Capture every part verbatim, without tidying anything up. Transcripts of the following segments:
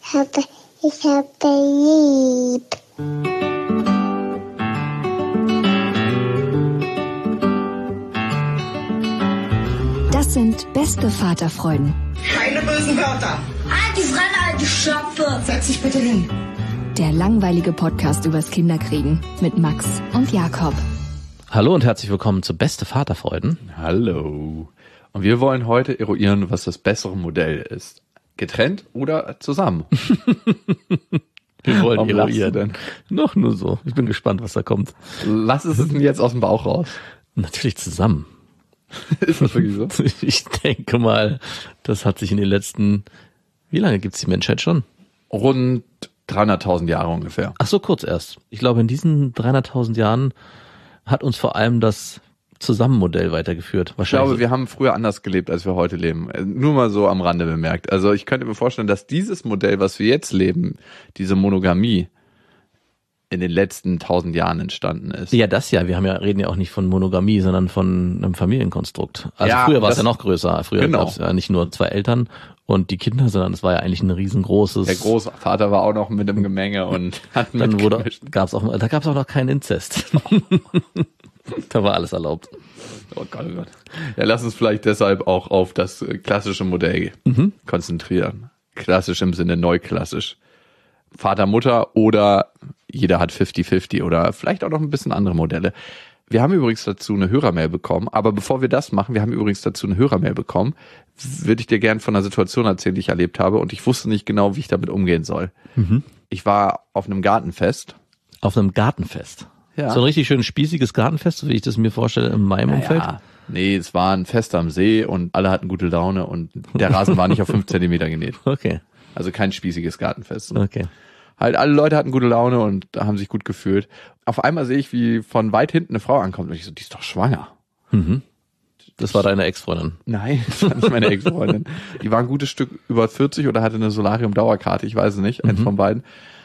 habe, ich habe lieb. Das sind beste Vaterfreuden. Keine bösen Wörter. Alte Fremde, alte Schöpfe. Setz dich bitte hin. Der langweilige Podcast übers Kinderkriegen mit Max und Jakob. Hallo und herzlich willkommen zu Beste Vaterfreuden. Hallo. Und wir wollen heute eruieren, was das bessere Modell ist. Getrennt oder zusammen? Wir wollen Warum lachst du eruieren. denn? Noch nur so. Ich bin gespannt, was da kommt. Lass es denn jetzt aus dem Bauch raus. Natürlich zusammen. Ist das wirklich so? Ich denke mal, das hat sich in den letzten... Wie lange gibt's die Menschheit schon? Rund dreihunderttausend Jahre ungefähr. Ach so, kurz erst. Ich glaube, in diesen dreihunderttausend Jahren hat uns vor allem das Zusammenmodell weitergeführt. Ich Wahrscheinlich. glaube, wir haben früher anders gelebt, als wir heute leben. Nur mal so am Rande bemerkt. Also ich könnte mir vorstellen, dass dieses Modell, was wir jetzt leben, diese Monogamie, in den letzten tausend Jahren entstanden ist. Ja, das ja. Wir haben ja reden ja auch nicht von Monogamie, sondern von einem Familienkonstrukt. Also Ja, früher war es das- ja noch größer. Früher Genau. gab es ja nicht nur zwei Eltern und die Kinder, sondern es war ja eigentlich ein riesengroßes. Der Großvater war auch noch mit im Gemenge und hat Dann wurde, mitgemischt. gab's auch, da gab es auch noch keinen Inzest. Da war alles erlaubt. Oh Gott, oh Gott. Ja, lass uns vielleicht deshalb auch auf das äh, klassische Modell Mhm. konzentrieren. Klassisch im Sinne neuklassisch. Vater, Mutter oder jeder hat fünfzig fünfzig oder vielleicht auch noch ein bisschen andere Modelle. Wir haben übrigens dazu eine Hörermail bekommen, aber bevor wir das machen, wir haben übrigens dazu eine Hörermail bekommen, würde ich dir gerne von einer Situation erzählen, die ich erlebt habe und ich wusste nicht genau, wie ich damit umgehen soll. Mhm. Ich war auf einem Gartenfest. Auf einem Gartenfest. Ja. So ein richtig schön spießiges Gartenfest, so wie ich das mir vorstelle in meinem Umfeld. Ja, nee, es war ein Fest am See und alle hatten gute Laune und der Rasen war nicht auf fünf Zentimeter genäht. Okay, Also kein spießiges Gartenfest. okay. Halt alle Leute hatten gute Laune und haben sich gut gefühlt. Auf einmal sehe ich, wie von weit hinten eine Frau ankommt und ich so, die ist doch schwanger. Mhm. Das war deine Ex-Freundin. Nein, das war nicht meine Ex-Freundin. Die war ein gutes Stück über vierzig oder hatte eine Solarium-Dauerkarte, ich weiß es nicht, eins Mhm. von beiden.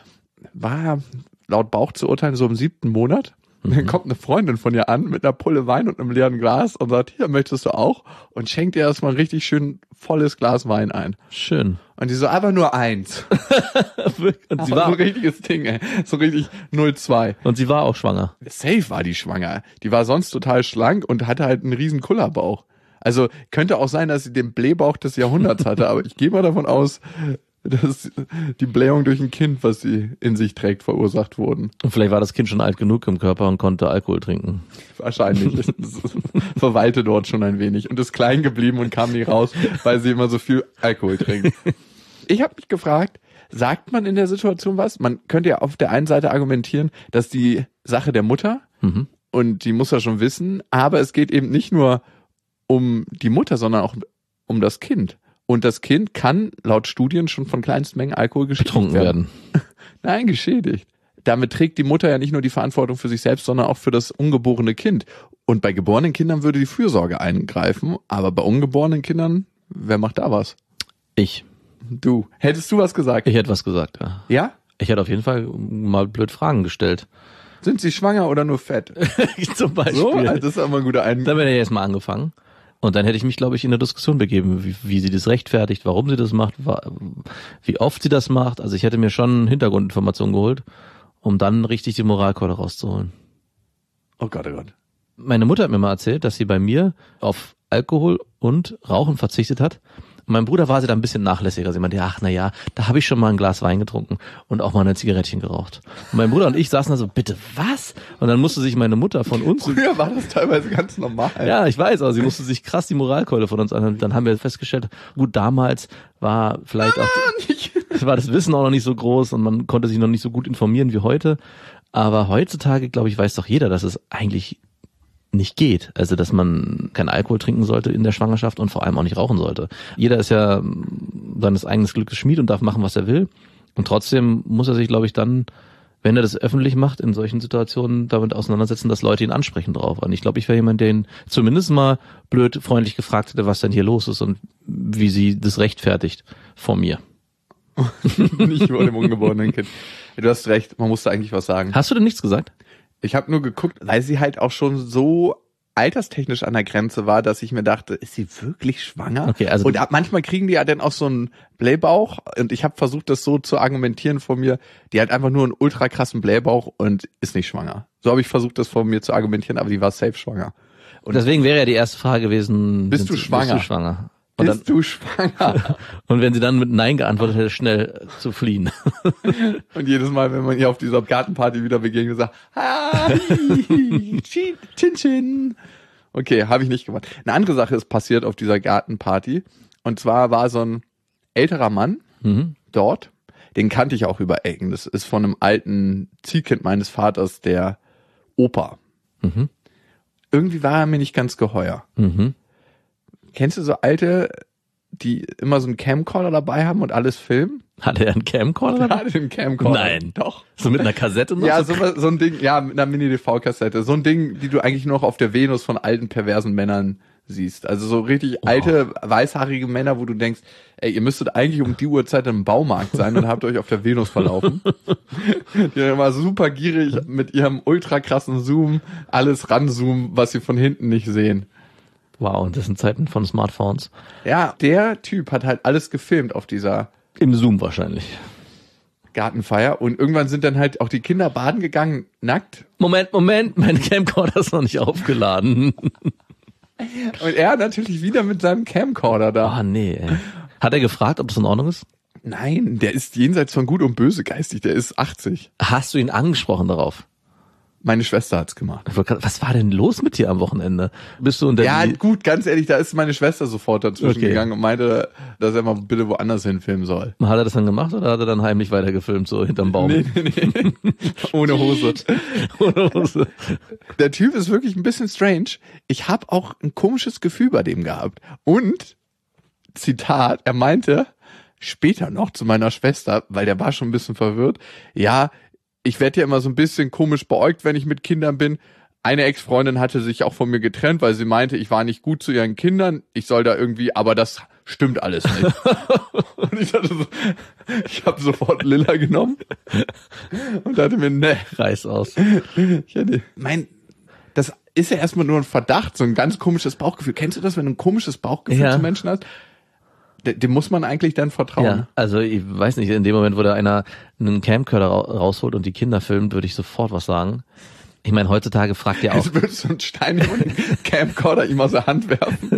War laut Bauch zu urteilen so im siebten Monat. Und dann kommt eine Freundin von ihr an mit einer Pulle Wein und einem leeren Glas und sagt, hier, möchtest du auch? Und schenkt ihr erstmal ein richtig schön volles Glas Wein ein. Schön. Und die so, aber nur eins. Und sie So war, ein richtiges Ding, ey. So richtig null zwei. und sie war auch schwanger. Safe war die schwanger. Die war sonst total schlank und hatte halt einen riesen Kullerbauch. Also könnte auch sein, dass sie den Blähbauch des Jahrhunderts hatte, aber ich gehe mal davon aus, dass die Blähung durch ein Kind, was sie in sich trägt, verursacht wurden. Und vielleicht war das Kind schon alt genug im Körper und konnte Alkohol trinken. Wahrscheinlich. Es verweilte dort schon ein wenig und ist klein geblieben und kam nie raus, weil sie immer so viel Alkohol trinkt. Ich habe mich gefragt, sagt man in der Situation was? Man könnte ja auf der einen Seite argumentieren, dass die Sache der Mutter Mhm. und die muss ja schon wissen, aber es geht eben nicht nur um die Mutter, sondern auch um das Kind. Und das Kind kann laut Studien schon von kleinsten Mengen Alkohol geschädigt Betrunken werden. werden. Nein, geschädigt. Damit trägt die Mutter ja nicht nur die Verantwortung für sich selbst, sondern auch für das ungeborene Kind. Und bei geborenen Kindern würde die Fürsorge eingreifen, aber bei ungeborenen Kindern, wer macht da was? Ich. Du. Hättest du was gesagt? Ich hätte was gesagt, ja. Ja? Ich hätte auf jeden Fall mal blöd Fragen gestellt. Sind sie schwanger oder nur fett? Zum Beispiel. So, also das ist aber ein guter Ein. Dann wäre er erstmal angefangen. Und dann hätte ich mich, glaube ich, in eine Diskussion begeben, wie, wie sie das rechtfertigt, warum sie das macht, wa- wie oft sie das macht. Also ich hätte mir schon Hintergrundinformationen geholt, um dann richtig die Moralkeule rauszuholen. Oh Gott, oh Gott. Meine Mutter hat mir mal erzählt, dass sie bei mir auf Alkohol und Rauchen verzichtet hat. Und mein Bruder war sie da ein bisschen nachlässiger. Sie meinte, ach na ja, da habe ich schon mal ein Glas Wein getrunken und auch mal eine Zigarettchen geraucht. Und mein Bruder und ich saßen da so, bitte was? Und dann musste sich meine Mutter von uns... Früher war das teilweise ganz normal. Ja, ich weiß, aber sie musste sich krass die Moralkeule von uns anhören. Dann haben wir festgestellt, gut, damals war vielleicht auch, war das Wissen auch noch nicht so groß und man konnte sich noch nicht so gut informieren wie heute. Aber heutzutage, glaube ich, weiß doch jeder, dass es eigentlich nicht geht. Also, dass man keinen Alkohol trinken sollte in der Schwangerschaft und vor allem auch nicht rauchen sollte. Jeder ist ja seines eigenen Glückes Schmied und darf machen, was er will. Und trotzdem muss er sich, glaube ich, dann, wenn er das öffentlich macht, in solchen Situationen damit auseinandersetzen, dass Leute ihn ansprechen drauf. Und ich glaube, ich wäre jemand, der ihn zumindest mal blöd freundlich gefragt hätte, was denn hier los ist und wie sie das rechtfertigt vor mir. Nicht vor dem ungeborenen Kind. Du hast recht, man musste eigentlich was sagen. Hast du denn nichts gesagt? Ich habe nur geguckt, weil sie halt auch schon so alterstechnisch an der Grenze war, dass ich mir dachte, ist sie wirklich schwanger? Okay, also und ab, manchmal kriegen die ja dann auch so einen Blähbauch und ich habe versucht, das so zu argumentieren von mir, die hat einfach nur einen ultra krassen Blähbauch und ist nicht schwanger. So habe ich versucht, das von mir zu argumentieren, aber die war safe schwanger. Und deswegen wäre ja die erste Frage gewesen, bist du schwanger? Bist du schwanger? Und bist dann, du schwanger? Und wenn sie dann mit Nein geantwortet hätte, schnell zu fliehen. Und jedes Mal, wenn man ihr auf dieser Gartenparty wieder begegnet, sagt, hi, chin chin. Okay, habe ich nicht gemacht. Eine andere Sache ist passiert auf dieser Gartenparty. Und zwar war so ein älterer Mann Mhm. dort. Den kannte ich auch über Ecken. Das ist von einem alten Ziehkind meines Vaters, der Opa. Mhm. Irgendwie war er mir nicht ganz geheuer. Mhm. Kennst du so alte, die immer so einen Camcorder dabei haben und alles filmen? Hatte er einen Camcorder? Der hatte einen Camcorder. Nein. Doch. So mit einer Kassette noch? Ja, so so, so ein Ding, ja, mit einer Mini-D V-Kassette. So ein Ding, die du eigentlich nur noch auf der Venus von alten, perversen Männern siehst. Also so richtig alte, weißhaarige Männer, wo du denkst, ey, ihr müsstet eigentlich um die Uhrzeit im Baumarkt sein und habt euch auf der Venus verlaufen. Die immer super gierig mit ihrem ultra krassen Zoom alles ranzoomen, was sie von hinten nicht sehen. Wow, und das sind Zeiten von Smartphones. Ja, der Typ hat halt alles gefilmt auf dieser Im Zoom wahrscheinlich. Gartenfeier und irgendwann sind dann halt auch die Kinder baden gegangen, nackt. Moment, Moment, mein Camcorder ist noch nicht aufgeladen. Und er natürlich wieder mit seinem Camcorder da. Oh nee, ey. Hat er gefragt, ob es in Ordnung ist? Nein, der ist jenseits von Gut und Böse geistig, der ist achtzig. Hast du ihn angesprochen darauf? Meine Schwester hat's gemacht. Was war denn los mit dir am Wochenende? Bist du unter Ja, die... gut, ganz ehrlich, da ist meine Schwester sofort dazwischen Okay. gegangen und meinte, dass er mal bitte woanders hinfilmen soll. Hat er das dann gemacht oder hat er dann heimlich weitergefilmt, so hinterm Baum? Nee, nee, nee. Ohne Hose. Ohne Hose. Der Typ ist wirklich ein bisschen strange. Ich habe auch ein komisches Gefühl bei dem gehabt. Und, Zitat, er meinte später noch zu meiner Schwester, weil der war schon ein bisschen verwirrt, ja, ich werde ja immer so ein bisschen komisch beäugt, wenn ich mit Kindern bin. Eine Ex-Freundin hatte sich auch von mir getrennt, weil sie meinte, ich war nicht gut zu ihren Kindern. Ich soll da irgendwie, aber das stimmt alles nicht. Und ich dachte so, ich habe sofort Lilla genommen und dachte mir, ne, Reiß aus. ich hätte, mein, das ist ja erstmal nur ein Verdacht, so ein ganz komisches Bauchgefühl. Kennst du das, wenn du ein komisches Bauchgefühl Ja. zu Menschen hast? Dem, dem muss man eigentlich dann vertrauen. Ja, also ich weiß nicht, in dem Moment, wo da einer einen Camcorder ra- rausholt und die Kinder filmt, würde ich sofort was sagen. Ich meine, heutzutage fragt ja auch... Jetzt würdest du einen Stein über den Camcorder ihm aus der Hand werfen.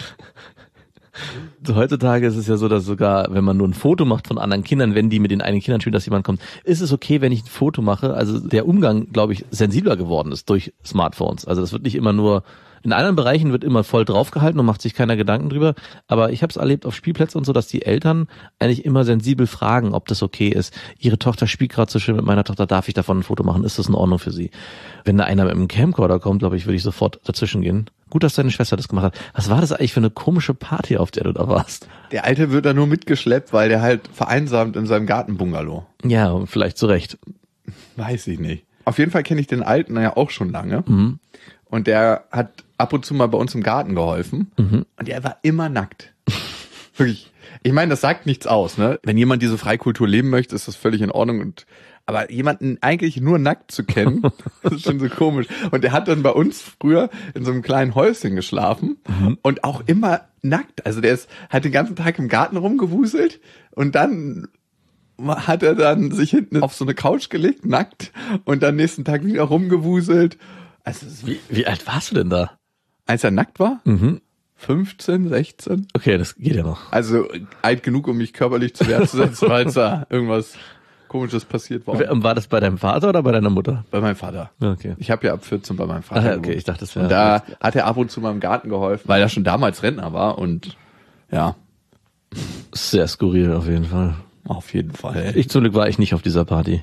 So, heutzutage ist es ja so, dass sogar, wenn man nur ein Foto macht von anderen Kindern, wenn die mit den eigenen Kindern spielen, dass jemand kommt, ist es okay, wenn ich ein Foto mache? Also der Umgang, glaube ich, sensibler geworden ist durch Smartphones. Also das wird nicht immer nur, in anderen Bereichen wird immer voll draufgehalten und macht sich keiner Gedanken drüber. Aber ich habe es erlebt auf Spielplätzen und so, dass die Eltern eigentlich immer sensibel fragen, ob das okay ist. Ihre Tochter spielt gerade so schön mit meiner Tochter, darf ich davon ein Foto machen? Ist das in Ordnung für sie? Wenn da einer mit einem Camcorder kommt, glaube ich, würde ich sofort dazwischen gehen. Gut, dass deine Schwester das gemacht hat. Was war das eigentlich für eine komische Party, auf der du da warst? Der Alte wird da nur mitgeschleppt, weil der halt vereinsamt in seinem Gartenbungalow. Ja, vielleicht zu Recht. Weiß ich nicht. Auf jeden Fall kenne ich den Alten ja auch schon lange. Mhm. Und der hat ab und zu mal bei uns im Garten geholfen. Mhm. Und der war immer nackt. Wirklich. Ich meine, das sagt nichts aus, ne? Wenn jemand diese Freikultur leben möchte, ist das völlig in Ordnung. Und aber jemanden eigentlich nur nackt zu kennen, das ist schon so komisch. Und der hat dann bei uns früher in so einem kleinen Häuschen geschlafen Mhm. und auch immer nackt. Also der ist, hat den ganzen Tag im Garten rumgewuselt und dann hat er dann sich hinten auf so eine Couch gelegt, nackt, und dann nächsten Tag wieder rumgewuselt. Also, es ist Wie, wie alt warst du denn da? als er nackt war? Mhm. fünfzehn, sechzehn? Okay, das geht ja noch. Also alt genug, um mich körperlich zu Wehr zu setzen, weil da irgendwas Komisches passiert war. War das bei deinem Vater oder bei deiner Mutter? Bei meinem Vater. Okay. Ich habe ja ab vierzehn bei meinem Vater Ach ja, gewohnt. okay, ich dachte, das wäre... Und da hat er ab und zu mal im Garten geholfen, weil er schon damals Rentner war und ja, Sehr skurril auf jeden Fall. auf jeden Fall. Ich zum Glück war ich nicht auf dieser Party.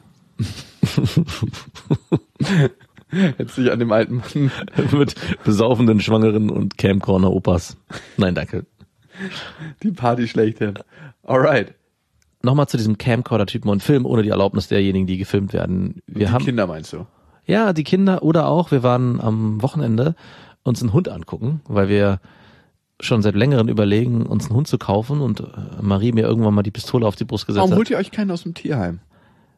Hätte sich an dem alten Mann Mit besaufenden Schwangeren und Camcorder-Opas. Nein, danke. die Party schlechthin. Alright. Nochmal zu diesem Camcorder-Typen und Film ohne die Erlaubnis derjenigen, die gefilmt werden. Wir Die haben Kinder meinst du? Ja, die Kinder oder auch, wir waren am Wochenende uns einen Hund angucken, weil wir schon seit längerem überlegen, uns einen Hund zu kaufen und Marie mir irgendwann mal die Pistole auf die Brust gesetzt Warum hat. holt ihr euch keinen aus dem Tierheim?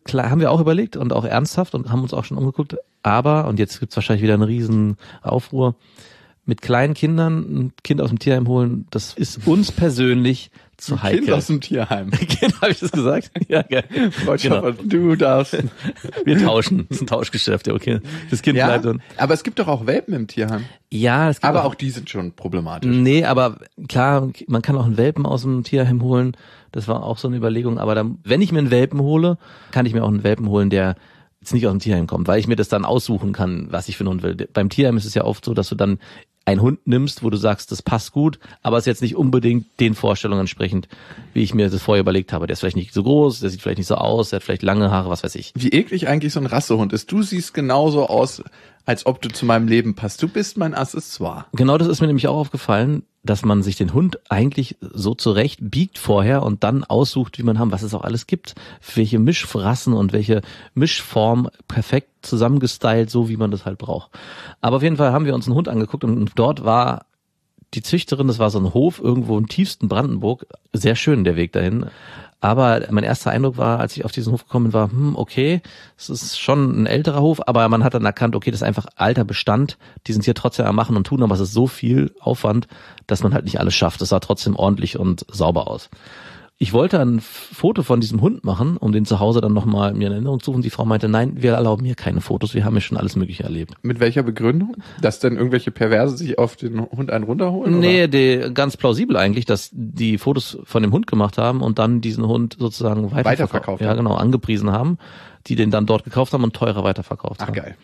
klar, haben wir auch überlegt und auch ernsthaft und haben uns auch schon umgeguckt. Aber, und jetzt gibt's wahrscheinlich wieder einen riesen Aufruhr, mit kleinen Kindern ein Kind aus dem Tierheim holen, das ist uns persönlich zu heikel. Kind aus dem Tierheim. Kind, habe ich das gesagt? Ja, geil. Genau. Du darfst. Wir tauschen. Das ist ein Tauschgeschäft, ja, okay. Das Kind Ja, bleibt dann. aber es gibt doch auch Welpen im Tierheim. Ja, es gibt Aber auch die sind schon problematisch. Nee, aber klar, man kann auch einen Welpen aus dem Tierheim holen. Das war auch so eine Überlegung. Aber dann, wenn ich mir einen Welpen hole, kann ich mir auch einen Welpen holen, der jetzt nicht aus dem Tierheim kommt, weil ich mir das dann aussuchen kann, was ich für einen Hund will. Beim Tierheim ist es ja oft so, dass du dann einen Hund nimmst, wo du sagst, das passt gut, aber es ist jetzt nicht unbedingt den Vorstellungen entsprechend, wie ich mir das vorher überlegt habe. Der ist vielleicht nicht so groß, der sieht vielleicht nicht so aus, der hat vielleicht lange Haare, was weiß ich. Wie eklig eigentlich so ein Rassehund ist. Du siehst genauso aus, als ob du zu meinem Leben passt. Du bist mein Accessoire. Genau, das ist mir nämlich auch aufgefallen, dass man sich den Hund eigentlich so zurecht biegt vorher und dann aussucht, wie man haben, was es auch alles gibt, welche Mischrassen und welche Mischform perfekt zusammengestylt, so wie man das halt braucht. Aber auf jeden Fall haben wir uns einen Hund angeguckt und dort war die Züchterin, das war so ein Hof irgendwo im tiefsten Brandenburg, sehr schön der Weg dahin. Aber mein erster Eindruck war, als ich auf diesen Hof gekommen bin, war, hm, okay, es ist schon ein älterer Hof, aber man hat dann erkannt, okay, das ist einfach alter Bestand, die sind hier trotzdem am Machen und tun, aber es ist so viel Aufwand, dass man halt nicht alles schafft. Es sah trotzdem ordentlich und sauber aus. Ich wollte ein Foto von diesem Hund machen, um den zu Hause dann nochmal mir in Erinnerung zu suchen. Die Frau meinte, nein, wir erlauben hier keine Fotos, wir haben ja schon alles Mögliche erlebt. Mit welcher Begründung? Dass dann irgendwelche Perverse sich auf den Hund einen runterholen? Nee, oder? Die, ganz plausibel eigentlich, dass die Fotos von dem Hund gemacht haben und dann diesen Hund sozusagen weiterverkauft, weiterverkauft ja, haben. genau, angepriesen haben, die den dann dort gekauft haben und teurer weiterverkauft Ach, haben. geil.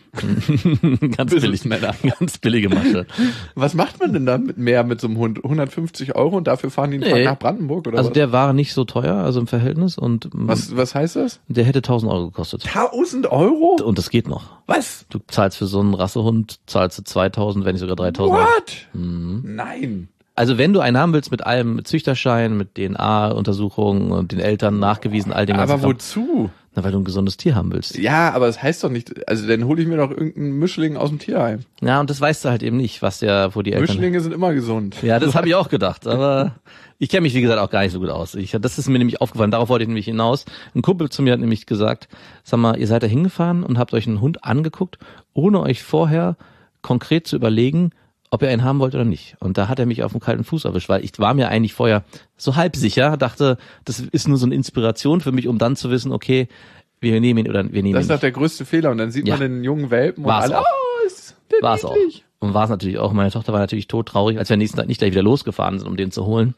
Ganz billig, Businessmänner. ganz billige Masche. Was macht man denn da mit mehr mit so einem Hund? hundertfünfzig Euro und dafür fahren die einen Nee. Tag nach Brandenburg oder Also was? der war nicht so teuer, also im Verhältnis und Was, was heißt das? der hätte tausend Euro gekostet. tausend Euro? Und das geht noch. Was? Du zahlst für so einen Rassehund, zahlst du zweitausend, wenn nicht sogar dreitausend Euro. What? Nein. Also wenn du einen haben willst mit allem, mit Züchterschein, mit D N A-Untersuchungen und den Eltern nachgewiesen, all dem ganzen Aber Kram. wozu? Na, weil du ein gesundes Tier haben willst. Ja, aber das heißt doch nicht, also dann hole ich mir doch irgendeinen Mischling aus dem Tierheim. Ja, und das weißt du halt eben nicht, was der, wo die Eltern... Mischlinge sind immer gesund. Ja, das habe ich auch gedacht, aber ich kenne mich, wie gesagt, auch gar nicht so gut aus. Ich, das ist mir nämlich aufgefallen, darauf wollte ich nämlich hinaus. Ein Kumpel zu mir hat nämlich gesagt, sag mal, ihr seid da hingefahren und habt euch einen Hund angeguckt, ohne euch vorher konkret zu überlegen, ob ihr einen haben wollt oder nicht. Und da hat er mich auf den kalten Fuß erwischt, weil ich war mir eigentlich vorher so halb sicher, dachte, das ist nur so eine Inspiration für mich, um dann zu wissen, okay, wir nehmen ihn oder wir nehmen Das ist ihn doch der größte Fehler. Und dann sieht Ja. man den jungen Welpen und War's alle, auch. oh, ist der War es auch. niedlich. Und war es natürlich auch. Meine Tochter war natürlich todtraurig, als wir am nächsten Tag nicht gleich wieder losgefahren sind, um den zu holen.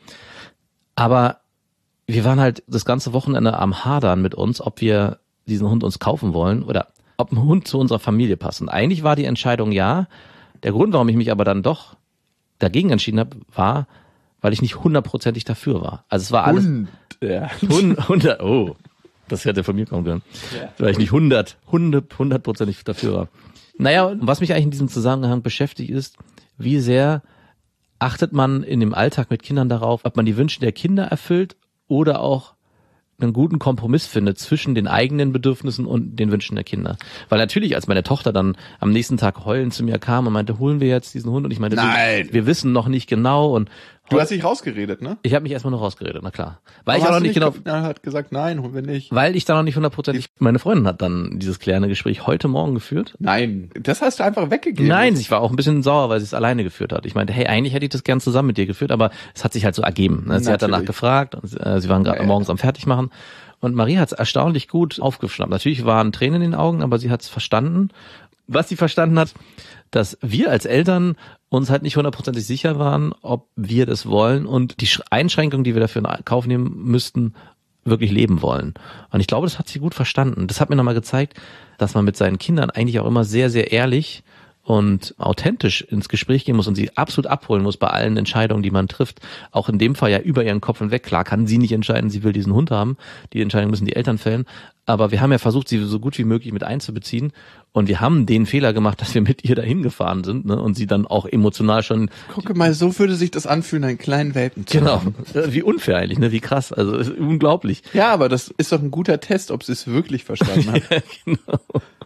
Aber wir waren halt das ganze Wochenende am Hadern mit uns, ob wir diesen Hund uns kaufen wollen oder ob ein Hund zu unserer Familie passt. Und eigentlich war die Entscheidung ja. Der Grund, warum ich mich aber dann doch dagegen entschieden habe, war, weil ich nicht hundertprozentig dafür war. Also es war alles... Und, ja. Hund- hundert, oh, das hätte von mir kommen können. Weil ich nicht hundert, hundert, hundertprozentig dafür war. Naja, und was mich eigentlich in diesem Zusammenhang beschäftigt ist, wie sehr achtet man in dem Alltag mit Kindern darauf, ob man die Wünsche der Kinder erfüllt oder auch einen guten Kompromiss findet zwischen den eigenen Bedürfnissen und den Wünschen der Kinder. Weil natürlich, als meine Tochter dann am nächsten Tag heulend zu mir kam und meinte, holen wir jetzt diesen Hund? Und ich meinte, Nein. Wir, wir wissen noch nicht genau. Und Du hast dich rausgeredet, ne? ich habe mich erstmal noch rausgeredet, na klar. Weil ich Aber auch noch hast nicht du genau... Er hat gesagt, nein, holen wir nicht. Weil ich da noch nicht hundertprozentig... Meine Freundin hat dann dieses klärende Gespräch heute Morgen geführt. Nein, das hast du einfach weggegeben. Nein, ich war auch ein bisschen sauer, weil sie es alleine geführt hat. Ich meinte, hey, eigentlich hätte ich das gern zusammen mit dir geführt, aber es hat sich halt so ergeben. Ne? Sie hat danach Natürlich. gefragt, und, äh, sie waren gerade Ja, ja. morgens am Fertigmachen und Marie hat es erstaunlich gut aufgeschnappt. Natürlich waren Tränen in den Augen, aber sie hat es verstanden. Was sie verstanden hat, dass wir als Eltern uns halt nicht hundertprozentig sicher waren, ob wir das wollen und die Sch- Einschränkungen, die wir dafür in Kauf nehmen müssten, wirklich leben wollen. Und ich glaube, das hat sie gut verstanden. Das hat mir nochmal gezeigt, dass man mit seinen Kindern eigentlich auch immer sehr, sehr ehrlich und authentisch ins Gespräch gehen muss und sie absolut abholen muss bei allen Entscheidungen, die man trifft. Auch in dem Fall ja über ihren Kopf hinweg. Klar kann sie nicht entscheiden, sie will diesen Hund haben. Die Entscheidung müssen die Eltern fällen. Aber wir haben ja versucht, sie so gut wie möglich mit einzubeziehen. Und wir haben den Fehler gemacht, dass wir mit ihr dahin gefahren sind, ne? Und sie dann auch emotional schon... Gucke mal, so würde sich das anfühlen, einen kleinen Welpen zu Genau. haben. Wie unfair eigentlich, ne? Wie krass. Also ist unglaublich. Ja, aber das ist doch ein guter Test, ob sie es wirklich verstanden hat. Ja, genau.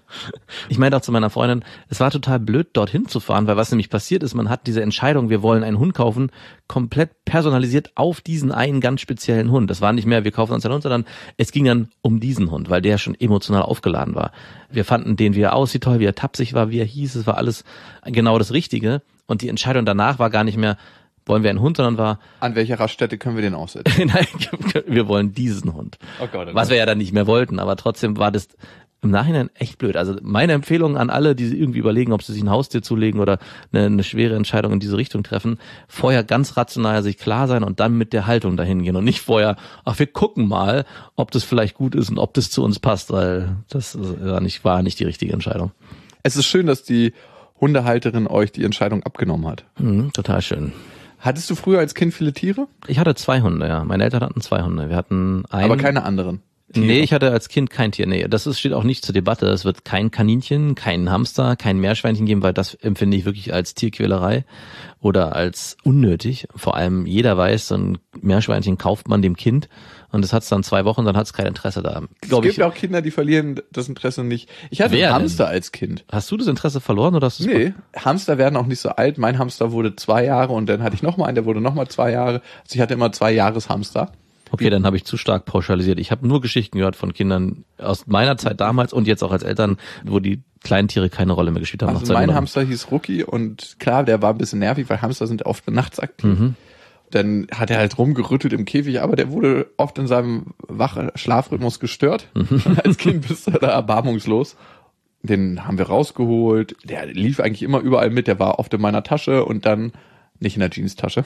Ich meinte auch zu meiner Freundin, es war total blöd, dorthin zu fahren, weil was nämlich passiert ist, man hat diese Entscheidung, wir wollen einen Hund kaufen, komplett personalisiert auf diesen einen ganz speziellen Hund. Das war nicht mehr, wir kaufen uns einen Hund, sondern es ging dann um diesen Hund, weil der schon emotional aufgeladen war. Wir fanden den, wie er aussieht, toll, wie er tapsig war, wie er hieß, es war alles genau das Richtige. Und die Entscheidung danach war gar nicht mehr, wollen wir einen Hund, sondern war... An welcher Raststätte können wir den aussetzen? Nein, wir wollen diesen Hund. Oh Gott, oh Was Gott. wir ja dann nicht mehr wollten, aber trotzdem war das im Nachhinein echt blöd. Also meine Empfehlung an alle, die irgendwie überlegen, ob sie sich ein Haustier zulegen oder eine, eine schwere Entscheidung in diese Richtung treffen, vorher ganz rational sich klar sein und dann mit der Haltung dahin gehen und nicht vorher, ach, wir gucken mal, ob das vielleicht gut ist und ob das zu uns passt, weil das war nicht, war nicht die richtige Entscheidung. Es ist schön, dass die Hundehalterin euch die Entscheidung abgenommen hat. Mhm, total schön. Hattest du früher als Kind viele Tiere? Ich hatte zwei Hunde, ja. Meine Eltern hatten zwei Hunde. Wir hatten einen. Aber keine anderen? Tiere. Nee, ich hatte als Kind kein Tier. Nee, das ist, steht auch nicht zur Debatte. Es wird kein Kaninchen, kein Hamster, kein Meerschweinchen geben, weil das empfinde ich wirklich als Tierquälerei oder als unnötig. Vor allem jeder weiß, so ein Meerschweinchen kauft man dem Kind und es hat es dann zwei Wochen, dann hat es kein Interesse da. Es Glaub gibt ich, ja auch Kinder, die verlieren das Interesse nicht. Ich hatte Wer einen Hamster denn? als Kind. Hast du das Interesse verloren oder hast du es? Nee, Hamster werden auch nicht so alt. Mein Hamster wurde zwei Jahre und dann hatte ich noch mal einen, der wurde noch mal zwei Jahre. Also ich hatte immer zwei Jahreshamster. Okay, dann habe ich zu stark pauschalisiert. Ich habe nur Geschichten gehört von Kindern aus meiner Zeit damals und jetzt auch als Eltern, wo die kleinen Tiere keine Rolle mehr gespielt haben. nach Also zwei mein Monaten. Hamster hieß Rookie und klar, der war ein bisschen nervig, weil Hamster sind oft nachts aktiv. Mhm. Dann hat er halt rumgerüttelt im Käfig, aber der wurde oft in seinem wachen Schlafrhythmus gestört. Mhm. Als Kind bist du da erbarmungslos. Den haben wir rausgeholt. Der lief eigentlich immer überall mit. Der war oft in meiner Tasche und dann nicht in der Jeanstasche.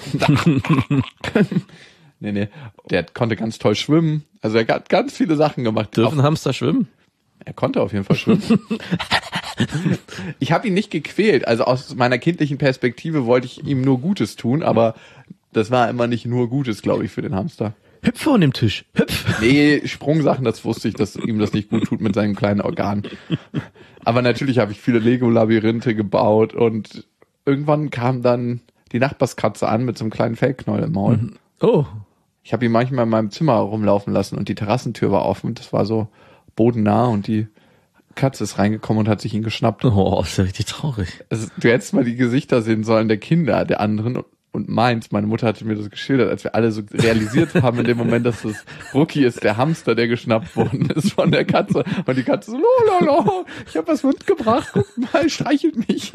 nee, nee. Der konnte ganz toll schwimmen. Also er hat ganz viele Sachen gemacht. Dürfen Hamster schwimmen? Er konnte auf jeden Fall schwimmen. Ich habe ihn nicht gequält. Also aus meiner kindlichen Perspektive wollte ich ihm nur Gutes tun, aber das war immer nicht nur Gutes, glaube ich, für den Hamster. Hüpf von dem Tisch, hüpf. Nee, Sprungsachen, das wusste ich, dass ihm das nicht gut tut mit seinen kleinen Organen. Aber natürlich habe ich viele Lego-Labyrinthe gebaut und irgendwann kam dann die Nachbarskatze an mit so einem kleinen Fellknäuel im Maul. Oh. Ich habe ihn manchmal in meinem Zimmer rumlaufen lassen und die Terrassentür war offen. Das war so bodennah und die Katze ist reingekommen und hat sich ihn geschnappt. Oh, ist ja richtig traurig. Also, du hättest mal die Gesichter sehen sollen der Kinder, der anderen und meins. Meine Mutter hatte mir das geschildert, als wir alle so realisiert haben in dem Moment, dass das Rookie ist, der Hamster, der geschnappt worden ist von der Katze. Und die Katze so, lololo, ich habe was mitgebracht, guck mal, streichelt mich.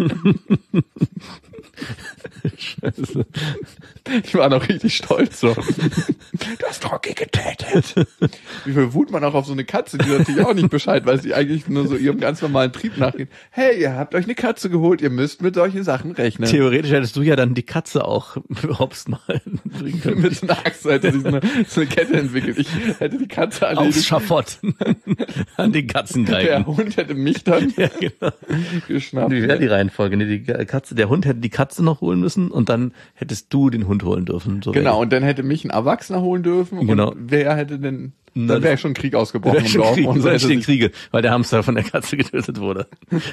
Scheiße. Ich war noch richtig stolz so. Du hast Rocky getötet. Wie viel Wut man auch auf so eine Katze, die natürlich auch nicht Bescheid weiß, die eigentlich nur so ihrem ganz normalen Trieb nachgeht. Hey, ihr habt euch eine Katze geholt, ihr müsst mit solchen Sachen rechnen. Theoretisch hättest du ja dann die Katze auch hops mal bringen können. Mit so einer Axt hätte sich so eine, so eine Kette entwickelt. Ich hätte die Katze Aufs erledigt. Schafott. An den Der Katzengeigen. Hund hätte mich dann Ja, genau. geschnappt. Wie wäre die Reihenfolge? Nee, die Katze, der Hund hätte die Katze noch holen müssen und dann hättest du den Hund holen dürfen. So Genau, und dann hätte mich ein Erwachsener holen dürfen. Genau. Und wer hätte denn, Na, dann wäre schon Krieg ausgebrochen wäre im schon Dorf. Krieg, Und so wäre hätte schon sich, Kriege, weil der Hamster von der Katze getötet wurde.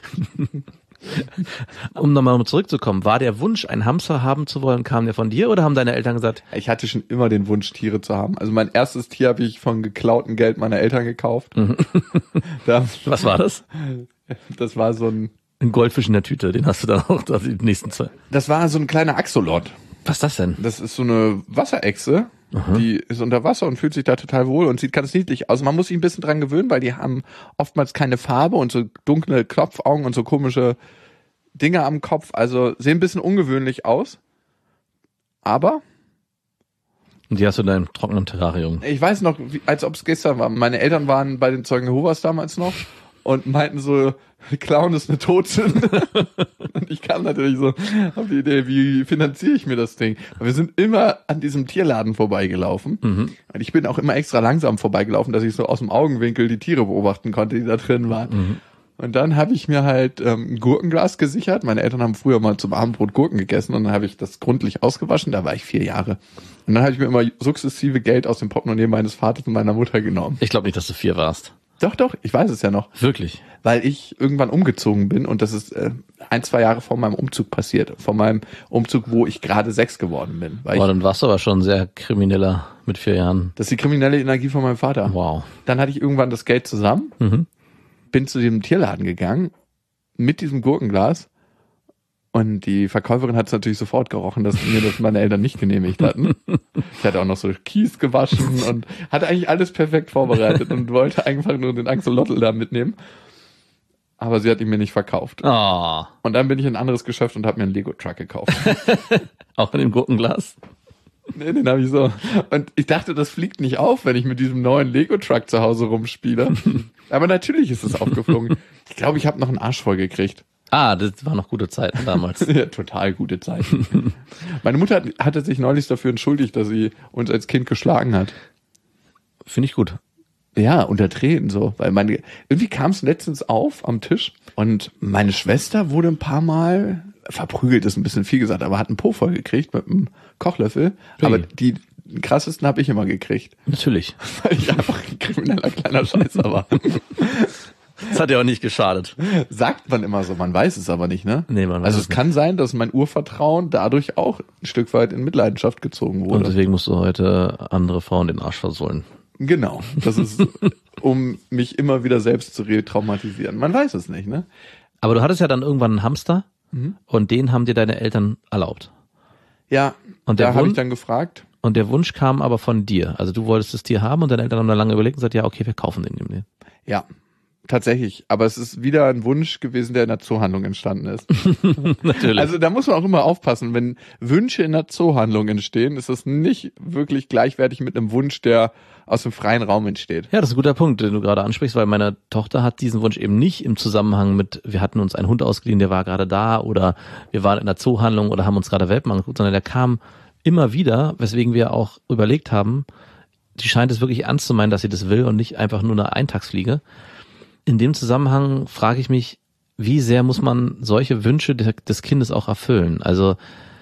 Um nochmal zurückzukommen, war der Wunsch, einen Hamster haben zu wollen, kam der von dir oder haben deine Eltern gesagt, ich hatte schon immer den Wunsch, Tiere zu haben. Also mein erstes Tier habe ich von geklautem Geld meiner Eltern gekauft. Da, was war das? das war so ein, Ein Goldfisch in der Tüte, den hast du dann auch da die nächsten zwei. das war so ein kleiner Axolot. Was ist das denn? Das ist so eine Wasserechse, die ist unter Wasser und fühlt sich da total wohl und sieht ganz niedlich aus. Man muss sich ein bisschen dran gewöhnen, weil die haben oftmals keine Farbe und so dunkle Klopfaugen und so komische Dinge am Kopf. Also sehen ein bisschen ungewöhnlich aus. Aber Und die hast du in deinem trockenen Terrarium. ich weiß noch, wie, als ob es gestern war. Meine Eltern waren bei den Zeugen Jehovas damals noch und meinten so, Clown ist eine Todsünde. Und ich kam natürlich so auf die Idee, wie finanziere ich mir das Ding? Aber wir sind immer an diesem Tierladen vorbeigelaufen. Mhm. Und ich bin auch immer extra langsam vorbeigelaufen, dass ich so aus dem Augenwinkel die Tiere beobachten konnte, die da drin waren. Mhm. Und dann habe ich mir halt ähm, ein Gurkenglas gesichert. Meine Eltern haben früher mal zum Abendbrot Gurken gegessen und dann habe ich das gründlich ausgewaschen. Da war ich vier Jahre. Und dann habe ich mir immer sukzessive Geld aus dem Portemonnaie meines Vaters und meiner Mutter genommen. Ich glaube nicht, dass du vier warst. Doch, doch, ich weiß es ja noch. Wirklich? Weil ich irgendwann umgezogen bin und das ist äh, ein, zwei Jahre vor meinem Umzug passiert. Vor meinem Umzug, wo ich gerade sechs geworden bin. Weil Boah, ich, dann warst du aber schon sehr krimineller mit vier Jahren. das ist die kriminelle Energie von meinem Vater. Wow. Dann hatte ich irgendwann das Geld zusammen. Mhm. bin zu dem Tierladen gegangen mit diesem Gurkenglas und die Verkäuferin hat es natürlich sofort gerochen, dass mir das meine Eltern nicht genehmigt hatten. Ich hatte auch noch so Kies gewaschen und hatte eigentlich alles perfekt vorbereitet und wollte einfach nur den Axolotl da mitnehmen. Aber sie hat ihn mir nicht verkauft. Oh. Und dann bin ich in ein anderes Geschäft und habe mir einen Lego-Truck gekauft. Auch in dem Gurkenglas? Nee, den habe ich so. Und ich dachte, das fliegt nicht auf, wenn ich mit diesem neuen Lego-Truck zu Hause rumspiele. Aber natürlich ist es aufgeflogen. Ich glaube, ich habe noch einen Arsch voll gekriegt. Ah, das waren noch gute Zeiten damals. Ja, total gute Zeiten. Meine Mutter hat, hatte sich neulich dafür entschuldigt, dass sie uns als Kind geschlagen hat. Finde ich gut. Ja, unter Tränen so, weil meine, irgendwie kam es letztens auf am Tisch und meine Schwester wurde ein paar Mal verprügelt, ist ein bisschen viel gesagt, aber hat einen Po voll gekriegt mit einem Kochlöffel. Hey. Aber die krassesten habe ich immer gekriegt. Natürlich. Weil ich einfach ein krimineller kleiner Scheißer war. Das hat ja auch nicht geschadet. Sagt man immer so, man weiß es aber nicht, ne? Nee, man weiß also es es kann sein, dass mein Urvertrauen dadurch auch ein Stück weit in Mitleidenschaft gezogen wurde. Und deswegen musst du heute andere Frauen den Arsch versohlen. Genau, das ist, um mich immer wieder selbst zu retraumatisieren. Man weiß es nicht, ne? Aber du hattest ja dann irgendwann einen Hamster Mhm. und den haben dir deine Eltern erlaubt. Ja, Und der da habe Wun- ich dann gefragt. Und der Wunsch kam aber von dir. Also du wolltest das Tier haben und deine Eltern haben dann lange überlegt und gesagt, ja, okay, wir kaufen den. den. Ja, tatsächlich. Aber es ist wieder ein Wunsch gewesen, der in der Zoohandlung entstanden ist. Natürlich. Also da muss man auch immer aufpassen. Wenn Wünsche in der Zoohandlung entstehen, ist das nicht wirklich gleichwertig mit einem Wunsch, der aus dem freien Raum entsteht. Ja, das ist ein guter Punkt, den du gerade ansprichst, weil meine Tochter hat diesen Wunsch eben nicht im Zusammenhang mit, wir hatten uns einen Hund ausgeliehen, der war gerade da oder wir waren in der Zoohandlung oder haben uns gerade Welpen angeguckt, sondern der kam immer wieder, weswegen wir auch überlegt haben, die scheint es wirklich ernst zu meinen, dass sie das will und nicht einfach nur eine Eintagsfliege. In dem Zusammenhang frage ich mich, wie sehr muss man solche Wünsche des Kindes auch erfüllen? Also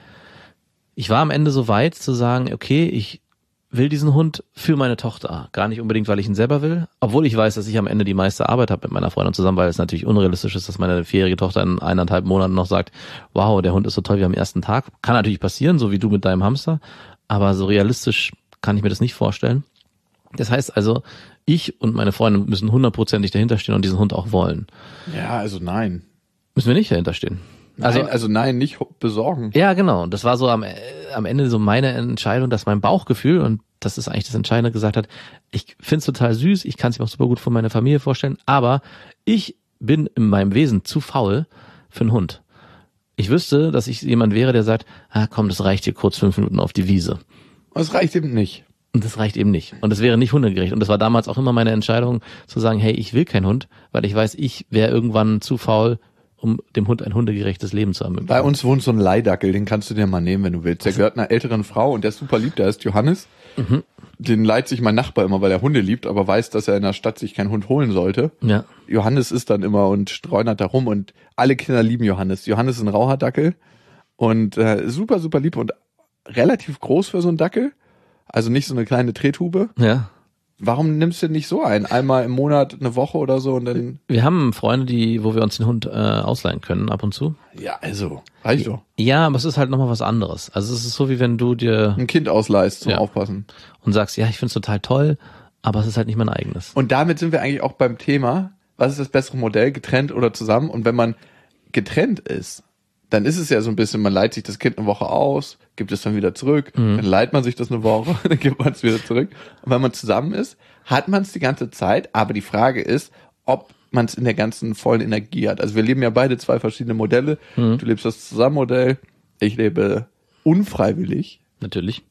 ich war am Ende so weit zu sagen, okay, ich will diesen Hund für meine Tochter. Gar nicht unbedingt, weil ich ihn selber will, obwohl ich weiß, dass ich am Ende die meiste Arbeit habe mit meiner Freundin zusammen, weil es natürlich unrealistisch ist, dass meine vierjährige Tochter in eineinhalb Monaten noch sagt, wow, der Hund ist so toll wie am ersten Tag. Kann natürlich passieren, so wie du mit deinem Hamster, aber so realistisch kann ich mir das nicht vorstellen. Das heißt also, ich und meine Freundin müssen hundertprozentig dahinter stehen und diesen Hund auch wollen. Ja, also nein. Müssen wir nicht dahinter stehen. Also, nein, also nein, nicht besorgen. Ja, genau. Und das war so am, äh, am Ende so meine Entscheidung, dass mein Bauchgefühl, und das ist eigentlich das Entscheidende, gesagt hat, ich find's total süß, ich kann es mir auch super gut von meiner Familie vorstellen, aber ich bin in meinem Wesen zu faul für einen Hund. Ich wüsste, dass ich jemand wäre, der sagt, ah komm, das reicht hier kurz fünf Minuten auf die Wiese. Das reicht eben nicht. Und das reicht eben nicht. Und das wäre nicht hundegerecht. Und das war damals auch immer meine Entscheidung, zu sagen, hey, ich will keinen Hund, weil ich weiß, ich wäre irgendwann zu faul, um dem Hund ein hundegerechtes Leben zu ermöglichen. Bei uns wohnt so ein Leidackel, den kannst du dir mal nehmen, wenn du willst. Der gehört einer älteren Frau und der ist super lieb, der heißt Johannes. Mhm. Den leiht sich mein Nachbar immer, weil er Hunde liebt, aber weiß, dass er in der Stadt sich keinen Hund holen sollte. Ja. Johannes ist dann immer und streunert da rum und alle Kinder lieben Johannes. Johannes ist ein Rauhardackel und äh, super, super lieb und relativ groß für so einen Dackel. Also nicht so eine kleine Trettube. Ja. Warum nimmst du nicht so einen? Einmal im Monat eine Woche oder so und dann... Wir haben Freunde, die, wo wir uns den Hund äh, ausleihen können, ab und zu. Ja, also, reicht doch. Ja, aber es ist halt nochmal was anderes. Also es ist so, wie wenn du dir Ein Kind ausleihst zum Ja. Aufpassen. und sagst, ja, ich find's total toll, aber es ist halt nicht mein eigenes. Und damit sind wir eigentlich auch beim Thema, was ist das bessere Modell, getrennt oder zusammen? Und wenn man getrennt ist, dann ist es ja so ein bisschen, man leiht sich das Kind eine Woche aus, gibt es dann wieder zurück, Mhm. dann leiht man sich das eine Woche, dann gibt man es wieder zurück. Und wenn man zusammen ist, hat man es die ganze Zeit, aber die Frage ist, ob man es in der ganzen vollen Energie hat. Also wir leben ja beide zwei verschiedene Modelle. Mhm. Du lebst das Zusammenmodell, ich lebe unfreiwillig. Natürlich.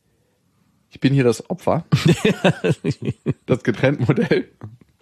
Ich bin hier das Opfer. Das Getrenntmodell.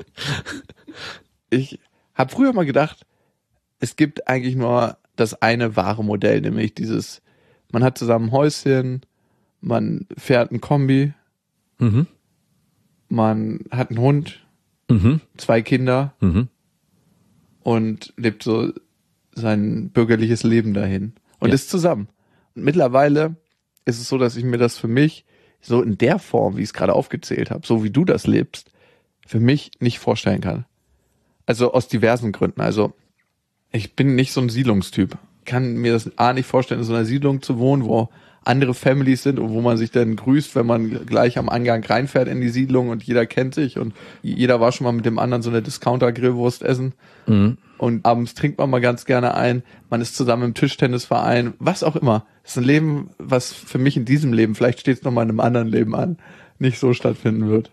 Ich habe früher mal gedacht, es gibt eigentlich nur das eine wahre Modell, nämlich dieses, man hat zusammen ein Häuschen, man fährt ein Kombi, Mhm. man hat einen Hund, Mhm. zwei Kinder Mhm. und lebt so sein bürgerliches Leben dahin und Ja. ist zusammen. Und mittlerweile ist es so, dass ich mir das für mich so in der Form, wie ich es gerade aufgezählt habe, so wie du das lebst, für mich nicht vorstellen kann. Also aus diversen Gründen. Also ich bin nicht so ein Siedlungstyp. Kann mir das A nicht vorstellen, in so einer Siedlung zu wohnen, wo andere Families sind und wo man sich dann grüßt, wenn man gleich am Eingang reinfährt in die Siedlung und jeder kennt sich und jeder war schon mal mit dem anderen so eine Discounter-Grillwurst essen. Mhm. Und abends trinkt man mal ganz gerne ein, man ist zusammen im Tischtennisverein, was auch immer. Das ist ein Leben, was für mich in diesem Leben, vielleicht steht es nochmal in einem anderen Leben an, nicht so stattfinden wird.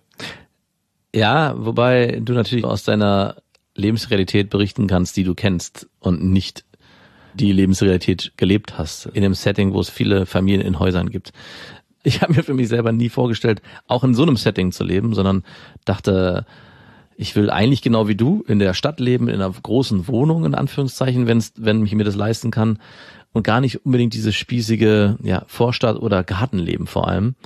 Ja, wobei du natürlich aus deiner Lebensrealität berichten kannst, die du kennst und nicht die Lebensrealität gelebt hast, in einem Setting, wo es viele Familien in Häusern gibt. Ich habe mir für mich selber nie vorgestellt, auch in so einem Setting zu leben, sondern dachte, ich will eigentlich genau wie du in der Stadt leben, in einer großen Wohnung, in Anführungszeichen, wenn's, wenn ich mir das leisten kann und gar nicht unbedingt dieses spießige ja, Vorstadt- oder Gartenleben vor allem.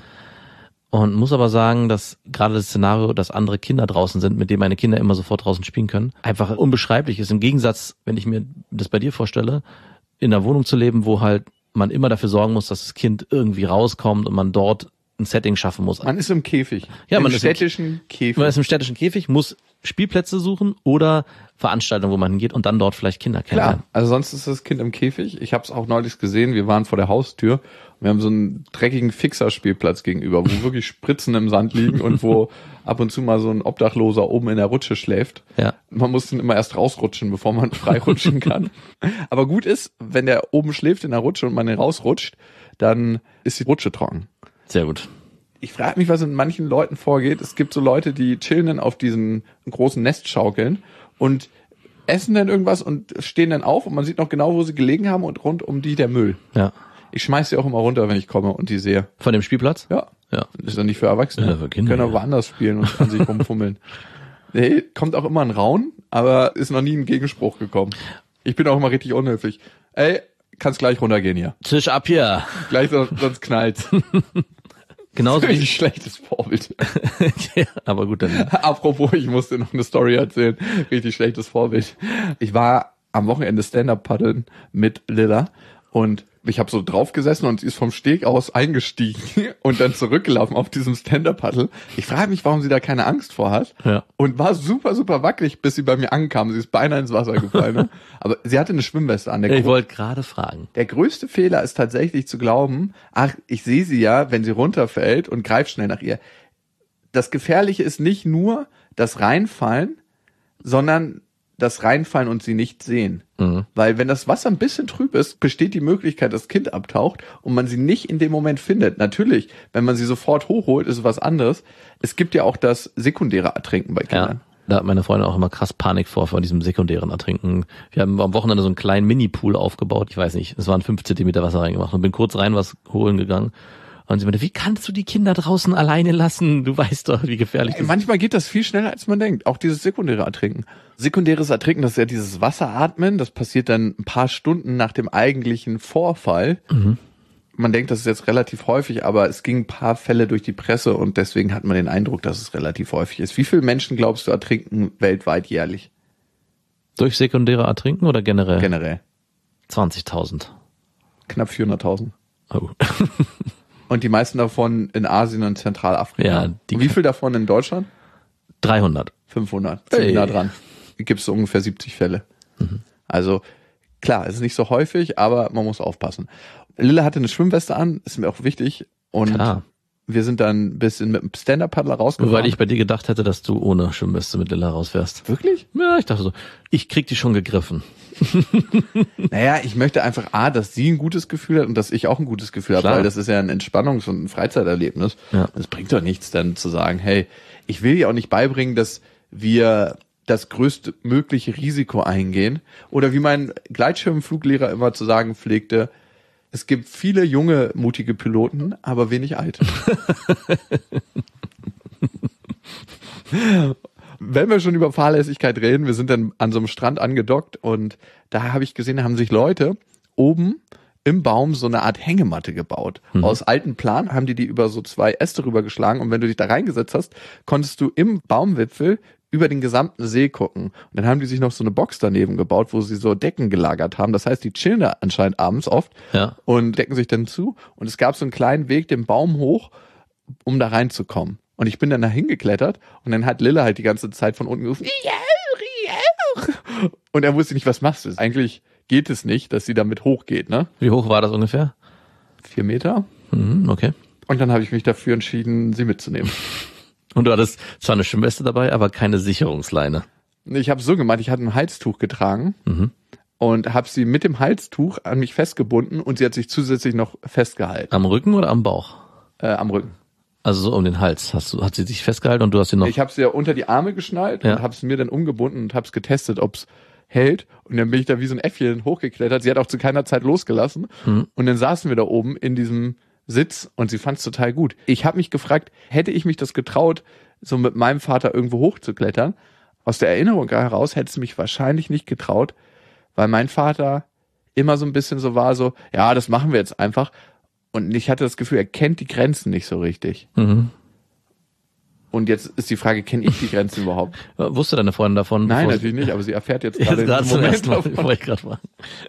Und muss aber sagen, dass gerade das Szenario, dass andere Kinder draußen sind, mit denen meine Kinder immer sofort draußen spielen können, einfach unbeschreiblich ist. Im Gegensatz, wenn ich mir das bei dir vorstelle, in einer Wohnung zu leben, wo halt man immer dafür sorgen muss, dass das Kind irgendwie rauskommt und man dort ein Setting schaffen muss. Man ist im Käfig. Ja, Im man ist städtischen im, Käfig. Man ist im städtischen Käfig, muss Spielplätze suchen oder Veranstaltungen, wo man hingeht und dann dort vielleicht Kinder kennenlernen. Klar, also sonst ist das Kind im Käfig. Ich habe es auch neulich gesehen, wir waren vor der Haustür und wir haben so einen dreckigen Fixerspielplatz gegenüber, wo wirklich Spritzen im Sand liegen und wo ab und zu mal so ein Obdachloser oben in der Rutsche schläft. Ja. Man muss dann immer erst rausrutschen, bevor man frei rutschen kann. Aber gut ist, wenn der oben schläft in der Rutsche und man den rausrutscht, dann ist die Rutsche trocken. Sehr gut. Ich frage mich, was in manchen Leuten vorgeht. Es gibt so Leute, die chillen dann auf diesen großen Nestschaukeln und essen dann irgendwas und stehen dann auf und man sieht noch genau, wo sie gelegen haben und rund um die der Müll. Ja. Ich schmeiß sie auch immer runter, wenn ich komme und die sehe. Von dem Spielplatz? Ja. Ja. Ist doch nicht für Erwachsene. Ja, für Kinder, Können auch ja. woanders spielen und an sich rumfummeln. Nee, kommt auch immer ein Raun, aber ist noch nie ein Gegenspruch gekommen. Ich bin auch immer richtig unhöflich. Ey, kannst gleich runtergehen hier. Tisch ab hier. Gleich, sonst, sonst knallt's. Genauso wie Richtig schlechtes Vorbild. ja, aber gut, dann. Apropos, ich musste noch eine Story erzählen. Richtig schlechtes Vorbild. Ich war am Wochenende Stand-Up paddeln mit Lilla und ich habe so drauf gesessen und sie ist vom Steg aus eingestiegen und dann zurückgelaufen auf diesem Stand-Up-Paddle. Ich frage mich, warum sie da keine Angst vor hat. Ja. Und war super, super wackelig, bis sie bei mir ankam. Sie ist beinahe ins Wasser gefallen. Ne? Aber sie hatte eine Schwimmweste an. Der Ich Gro- wollte gerade fragen. Der größte Fehler ist tatsächlich zu glauben, ach, ich sehe sie ja, wenn sie runterfällt und greift schnell nach ihr. Das Gefährliche ist nicht nur das Reinfallen, sondern das Reinfallen und sie nicht sehen. Mhm. Weil wenn das Wasser ein bisschen trüb ist, besteht die Möglichkeit, dass das Kind abtaucht und man sie nicht in dem Moment findet. Natürlich, wenn man sie sofort hochholt, ist es was anderes. Es gibt ja auch das sekundäre Ertrinken bei Kindern. Ja, da hat meine Freundin auch immer krass Panik vor, von diesem sekundären Ertrinken. Wir haben am Wochenende so einen kleinen Mini-Pool aufgebaut. Ich weiß nicht, es waren fünf Zentimeter Wasser reingemacht und bin kurz rein was holen gegangen. Und sie meinte, wie kannst du die Kinder draußen alleine lassen? Du weißt doch, wie gefährlich das ist. Manchmal geht das viel schneller, als man denkt. Auch dieses sekundäre Ertrinken. Sekundäres Ertrinken, das ist ja dieses Wasseratmen. Das passiert dann ein paar Stunden nach dem eigentlichen Vorfall. Mhm. Man denkt, das ist jetzt relativ häufig, aber es ging ein paar Fälle durch die Presse und deswegen hat man den Eindruck, dass es relativ häufig ist. Wie viele Menschen, glaubst du, ertrinken weltweit jährlich? Durch sekundäre Ertrinken oder generell? Generell. zwanzigtausend. Knapp vierhunderttausend. Oh. Und die meisten davon in Asien und Zentralafrika. Ja, die und wie viel davon in Deutschland? dreihundert. fünfhundert. Ziemlich Hey. nah dran. Gibt es so ungefähr siebzig Fälle. Mhm. Also klar, es ist nicht so häufig, aber man muss aufpassen. Lilla hatte eine Schwimmweste an, ist mir auch wichtig. Und Klar. wir sind dann ein bisschen mit dem Stand-Up-Paddler rausgefahren. Weil ich bei dir gedacht hätte, dass du ohne Schwimmweste mit Lilla raus wärst. Wirklich? Ja, ich dachte so, ich krieg die schon gegriffen. Naja, ich möchte einfach A, dass sie ein gutes Gefühl hat und dass ich auch ein gutes Gefühl habe, Klar. weil das ist ja ein Entspannungs- und ein Freizeiterlebnis. Ja. Es bringt doch nichts dann zu sagen, hey, ich will ja auch nicht beibringen, dass wir das größtmögliche Risiko eingehen. Oder wie mein Gleitschirmfluglehrer immer zu sagen pflegte, es gibt viele junge, mutige Piloten, aber wenig alte. Wenn wir schon über Fahrlässigkeit reden, wir sind dann an so einem Strand angedockt und da habe ich gesehen, da haben sich Leute oben im Baum so eine Art Hängematte gebaut. Mhm. Aus alten Plan haben die die über so zwei Äste rübergeschlagen und wenn du dich da reingesetzt hast, konntest du im Baumwipfel über den gesamten See gucken. Und dann haben die sich noch so eine Box daneben gebaut, wo sie so Decken gelagert haben. Das heißt, die chillen da anscheinend abends oft Ja. und decken sich dann zu. Und es gab so einen kleinen Weg den Baum hoch, um da reinzukommen. Und ich bin dann da hingeklettert und dann hat Lilla halt die ganze Zeit von unten gerufen, Riau, Riau. Und er wusste nicht, was machst du? Eigentlich geht es nicht, dass sie damit hochgeht, ne? Wie hoch war das ungefähr? Vier Meter? Mhm, okay. Und dann habe ich mich dafür entschieden, sie mitzunehmen. Und du hattest zwar eine Schwimmweste dabei, aber keine Sicherungsleine. Ich habe so gemacht, ich hatte ein Halstuch getragen Mhm. und habe sie mit dem Halstuch an mich festgebunden und sie hat sich zusätzlich noch festgehalten. Am Rücken oder am Bauch? Äh, am Rücken. Also so um den Hals. Hast du, hat sie sich festgehalten und du hast sie noch... Ich habe sie ja unter die Arme geschnallt Ja. und habe es mir dann umgebunden und habe es getestet, ob es hält. Und dann bin ich da wie so ein Äffchen hochgeklettert. Sie hat auch zu keiner Zeit losgelassen. Mhm. Und dann saßen wir da oben in diesem Sitz und sie fand es total gut. Ich habe mich gefragt, hätte ich mich das getraut, so mit meinem Vater irgendwo hochzuklettern? Aus der Erinnerung heraus hätte es mich wahrscheinlich nicht getraut, weil mein Vater immer so ein bisschen so war, so, ja, das machen wir jetzt einfach. Und ich hatte das Gefühl, er kennt die Grenzen nicht so richtig. Mhm. Und jetzt ist die Frage, kenne ich die Grenzen überhaupt? Wusste deine Freundin davon? Nein, bevor natürlich nicht, aber sie erfährt jetzt sie- gerade Jetzt in gerade diesem zum Moment ersten Mal, davon. wollte ich gerade fragen.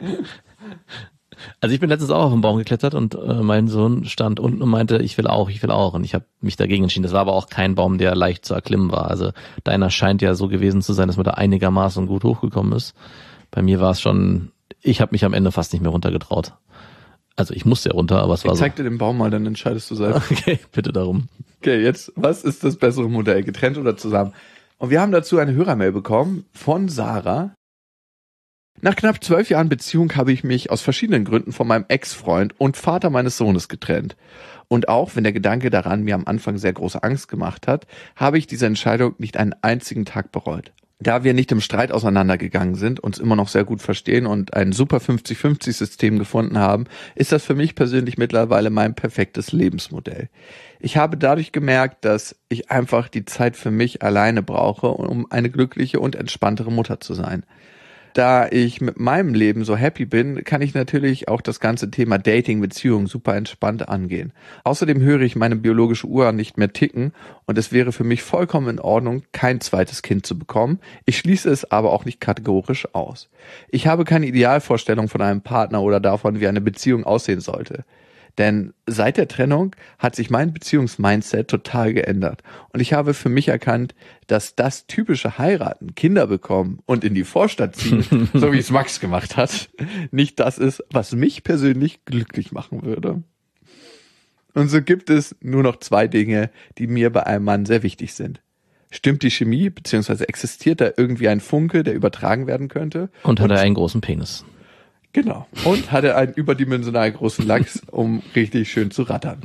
Also ich bin letztens auch auf den Baum geklettert und äh, mein Sohn stand unten und meinte, ich will auch, ich will auch. Und ich habe mich dagegen entschieden. Das war aber auch kein Baum, der leicht zu erklimmen war. Also deiner scheint ja so gewesen zu sein, dass man da einigermaßen gut hochgekommen ist. Bei mir war es schon, ich habe mich am Ende fast nicht mehr runtergetraut. Also ich musste ja runter, aber es war Ich so. zeig dir den Baum mal, dann entscheidest du selbst. Okay, bitte darum. Okay, jetzt, was ist das bessere Modell, getrennt oder zusammen? Und wir haben dazu eine Hörermail bekommen von Sarah. Nach knapp zwölf Jahren Beziehung habe ich mich aus verschiedenen Gründen von meinem Ex-Freund und Vater meines Sohnes getrennt. Und auch wenn der Gedanke daran mir am Anfang sehr große Angst gemacht hat, habe ich diese Entscheidung nicht einen einzigen Tag bereut. Da wir nicht im Streit auseinandergegangen sind, uns immer noch sehr gut verstehen und ein super fünfzig fünfzig System gefunden haben, ist das für mich persönlich mittlerweile mein perfektes Lebensmodell. Ich habe dadurch gemerkt, dass ich einfach die Zeit für mich alleine brauche, um eine glückliche und entspanntere Mutter zu sein. Da ich mit meinem Leben so happy bin, kann ich natürlich auch das ganze Thema Dating, Beziehung super entspannt angehen. Außerdem höre ich meine biologische Uhr nicht mehr ticken und es wäre für mich vollkommen in Ordnung, kein zweites Kind zu bekommen. Ich schließe es aber auch nicht kategorisch aus. Ich habe keine Idealvorstellung von einem Partner oder davon, wie eine Beziehung aussehen sollte. Denn seit der Trennung hat sich mein Beziehungsmindset total geändert. Und ich habe für mich erkannt, dass das typische Heiraten, Kinder bekommen und in die Vorstadt ziehen, so wie es Max gemacht hat, nicht das ist, was mich persönlich glücklich machen würde. Und so gibt es nur noch zwei Dinge, die mir bei einem Mann sehr wichtig sind. Stimmt die Chemie, beziehungsweise existiert da irgendwie ein Funke, der übertragen werden könnte? Und hat er einen großen Penis. Genau. Und hat er einen überdimensional großen Lachs, um richtig schön zu rattern.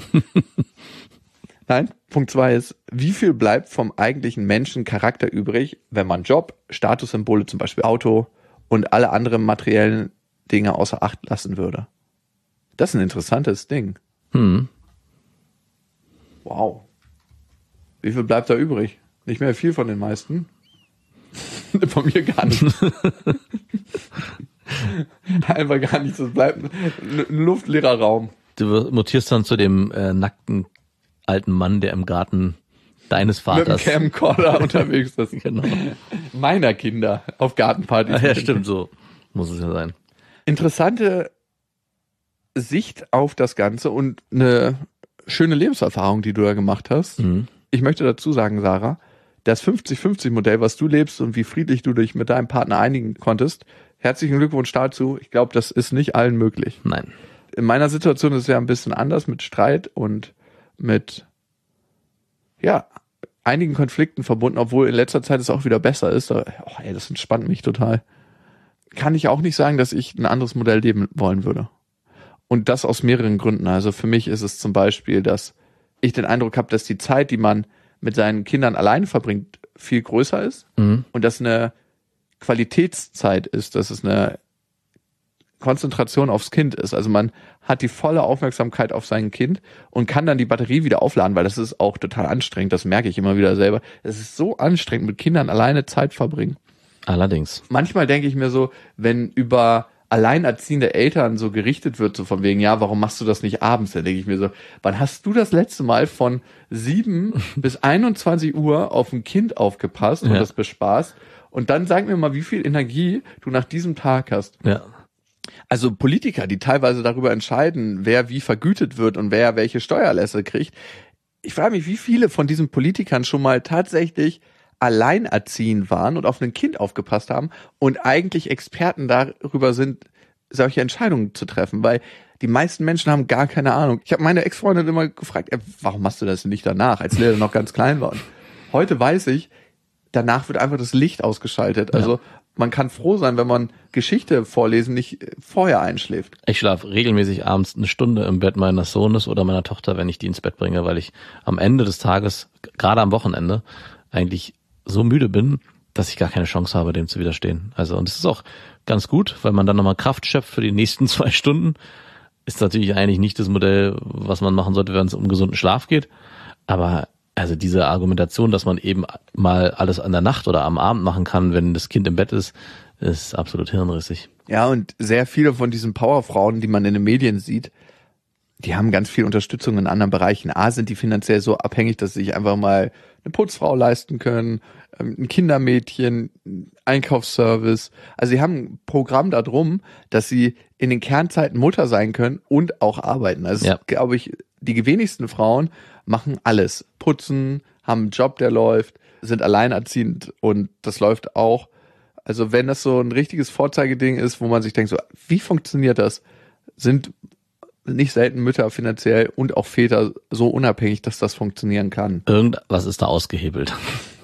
Nein, Punkt zwei ist, wie viel bleibt vom eigentlichen Menschen Charakter übrig, wenn man Job, Statussymbole, zum Beispiel Auto und alle anderen materiellen Dinge außer Acht lassen würde? Das ist ein interessantes Ding. Hm. Wow. Wie viel bleibt da übrig? Nicht mehr viel von den meisten. Von mir gar nicht. Einfach gar nichts. Es bleibt ein luftleerer Raum. Du mutierst dann zu dem äh, nackten alten Mann, der im Garten deines Mit dem Vaters... Camcorder unterwegs ist. Genau. Meiner Kinder auf Gartenpartys. Ach ja, stimmt, so muss es ja sein. Interessante Sicht auf das Ganze und eine schöne Lebenserfahrung, die du da gemacht hast. Mhm. Ich möchte dazu sagen, Sarah, das fünfzig fünfzig Modell, was du lebst und wie friedlich du dich mit deinem Partner einigen konntest, herzlichen Glückwunsch dazu. Ich glaube, das ist nicht allen möglich. Nein. In meiner Situation ist es ja ein bisschen anders mit Streit und mit, ja, einigen Konflikten verbunden, obwohl in letzter Zeit es auch wieder besser ist. Oh, ey, das entspannt mich total. Kann ich auch nicht sagen, dass ich ein anderes Modell leben wollen würde. Und das aus mehreren Gründen. Also für mich ist es zum Beispiel, dass ich den Eindruck habe, dass die Zeit, die man mit seinen Kindern alleine verbringt, viel größer ist. Mhm. Und dass eine Qualitätszeit ist, dass es eine Konzentration aufs Kind ist. Also man hat die volle Aufmerksamkeit auf sein Kind und kann dann die Batterie wieder aufladen, weil das ist auch total anstrengend. Das merke ich immer wieder selber. Es ist so anstrengend, mit Kindern alleine Zeit verbringen. Allerdings. Manchmal denke ich mir so, wenn über alleinerziehende Eltern so gerichtet wird, so von wegen, ja, warum machst du das nicht abends? Dann denke ich mir so, wann hast du das letzte Mal von sieben bis einundzwanzig Uhr auf ein Kind aufgepasst und Ja. das bespaßt? Und dann sag mir mal, wie viel Energie du nach diesem Tag hast. Ja. Also Politiker, die teilweise darüber entscheiden, wer wie vergütet wird und wer welche Steuerlässe kriegt. Ich frage mich, wie viele von diesen Politikern schon mal tatsächlich alleinerziehend waren und auf ein Kind aufgepasst haben und eigentlich Experten darüber sind, solche Entscheidungen zu treffen. Weil Die meisten Menschen haben gar keine Ahnung. Ich habe meine Ex-Freundin immer gefragt, ey, warum machst du das nicht danach, als Lea noch ganz klein war. Und heute weiß ich, danach wird einfach das Licht ausgeschaltet. Also ja. Man kann froh sein, wenn man Geschichte vorlesen nicht vorher einschläft. Ich schlafe regelmäßig abends eine Stunde im Bett meines Sohnes oder meiner Tochter, wenn ich die ins Bett bringe, weil ich am Ende des Tages, gerade am Wochenende, eigentlich so müde bin, dass ich gar keine Chance habe, dem zu widerstehen. Also, und es ist auch ganz gut, weil man dann nochmal Kraft schöpft für die nächsten zwei Stunden. Ist natürlich eigentlich nicht das Modell, was man machen sollte, wenn es um gesunden Schlaf geht. Aber also diese Argumentation, dass man eben mal alles an der Nacht oder am Abend machen kann, wenn das Kind im Bett ist, ist absolut hirnrissig. Ja, und sehr viele von diesen Powerfrauen, die man in den Medien sieht, die haben ganz viel Unterstützung in anderen Bereichen. A, sind die finanziell so abhängig, dass sie sich einfach mal eine Putzfrau leisten können, ein Kindermädchen, Einkaufsservice. Also sie haben ein Programm da drum, dass sie in den Kernzeiten Mutter sein können und auch arbeiten. Also ja. glaube ich, die wenigsten Frauen machen alles. Putzen, haben einen Job, der läuft, sind alleinerziehend und das läuft auch. Also wenn das so ein richtiges Vorzeigeding ist, wo man sich denkt, so wie funktioniert das, sind nicht selten Mütter finanziell und auch Väter so unabhängig, dass das funktionieren kann. Irgendwas ist da ausgehebelt.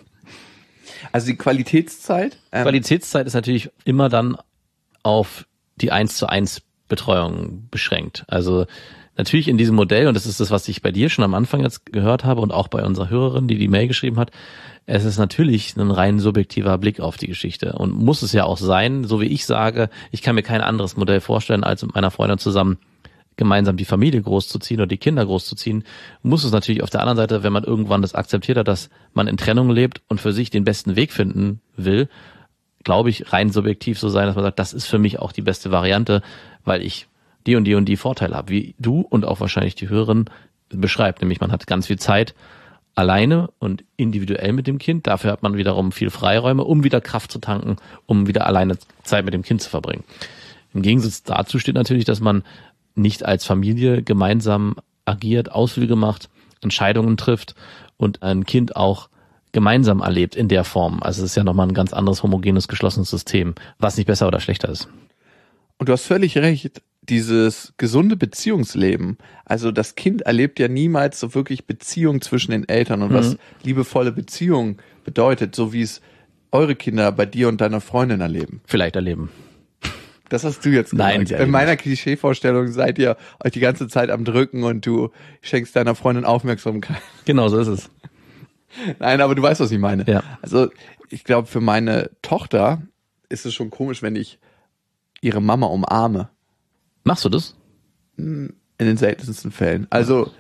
Also die Qualitätszeit? Ähm Qualitätszeit ist natürlich immer dann auf die eins zu eins Betreuung beschränkt. Also natürlich in diesem Modell, und das ist das, was ich bei dir schon am Anfang jetzt gehört habe und auch bei unserer Hörerin, die die Mail geschrieben hat, es ist natürlich ein rein subjektiver Blick auf die Geschichte und muss es ja auch sein, so wie ich sage, ich kann mir kein anderes Modell vorstellen, als mit meiner Freundin zusammen gemeinsam die Familie großzuziehen oder die Kinder großzuziehen, muss es natürlich auf der anderen Seite, wenn man irgendwann das akzeptiert hat, dass man in Trennung lebt und für sich den besten Weg finden will, glaube ich, rein subjektiv so sein, dass man sagt, das ist für mich auch die beste Variante, weil ich die und die und die Vorteile habe, wie du und auch wahrscheinlich die Hörerin beschreibt, nämlich man hat ganz viel Zeit alleine und individuell mit dem Kind, dafür hat man wiederum viel Freiräume, um wieder Kraft zu tanken, um wieder alleine Zeit mit dem Kind zu verbringen. Im Gegensatz dazu steht natürlich, dass man nicht als Familie gemeinsam agiert, Ausflüge macht, Entscheidungen trifft und ein Kind auch gemeinsam erlebt in der Form. Also es ist ja nochmal ein ganz anderes, homogenes, geschlossenes System, was nicht besser oder schlechter ist. Und du hast völlig recht, dieses gesunde Beziehungsleben, also das Kind erlebt ja niemals so wirklich Beziehung zwischen den Eltern und mhm. was liebevolle Beziehung bedeutet, so wie es eure Kinder bei dir und deiner Freundin erleben. Vielleicht erleben. Das hast du jetzt gesagt. Nein, in meiner Klischeevorstellung seid ihr euch die ganze Zeit am Drücken und du schenkst deiner Freundin Aufmerksamkeit. Genau, so ist es. Nein, aber du weißt, was ich meine. Ja. Also ich glaube, für meine Tochter ist es schon komisch, wenn ich ihre Mama umarme. Machst du das? In den seltensten Fällen. Also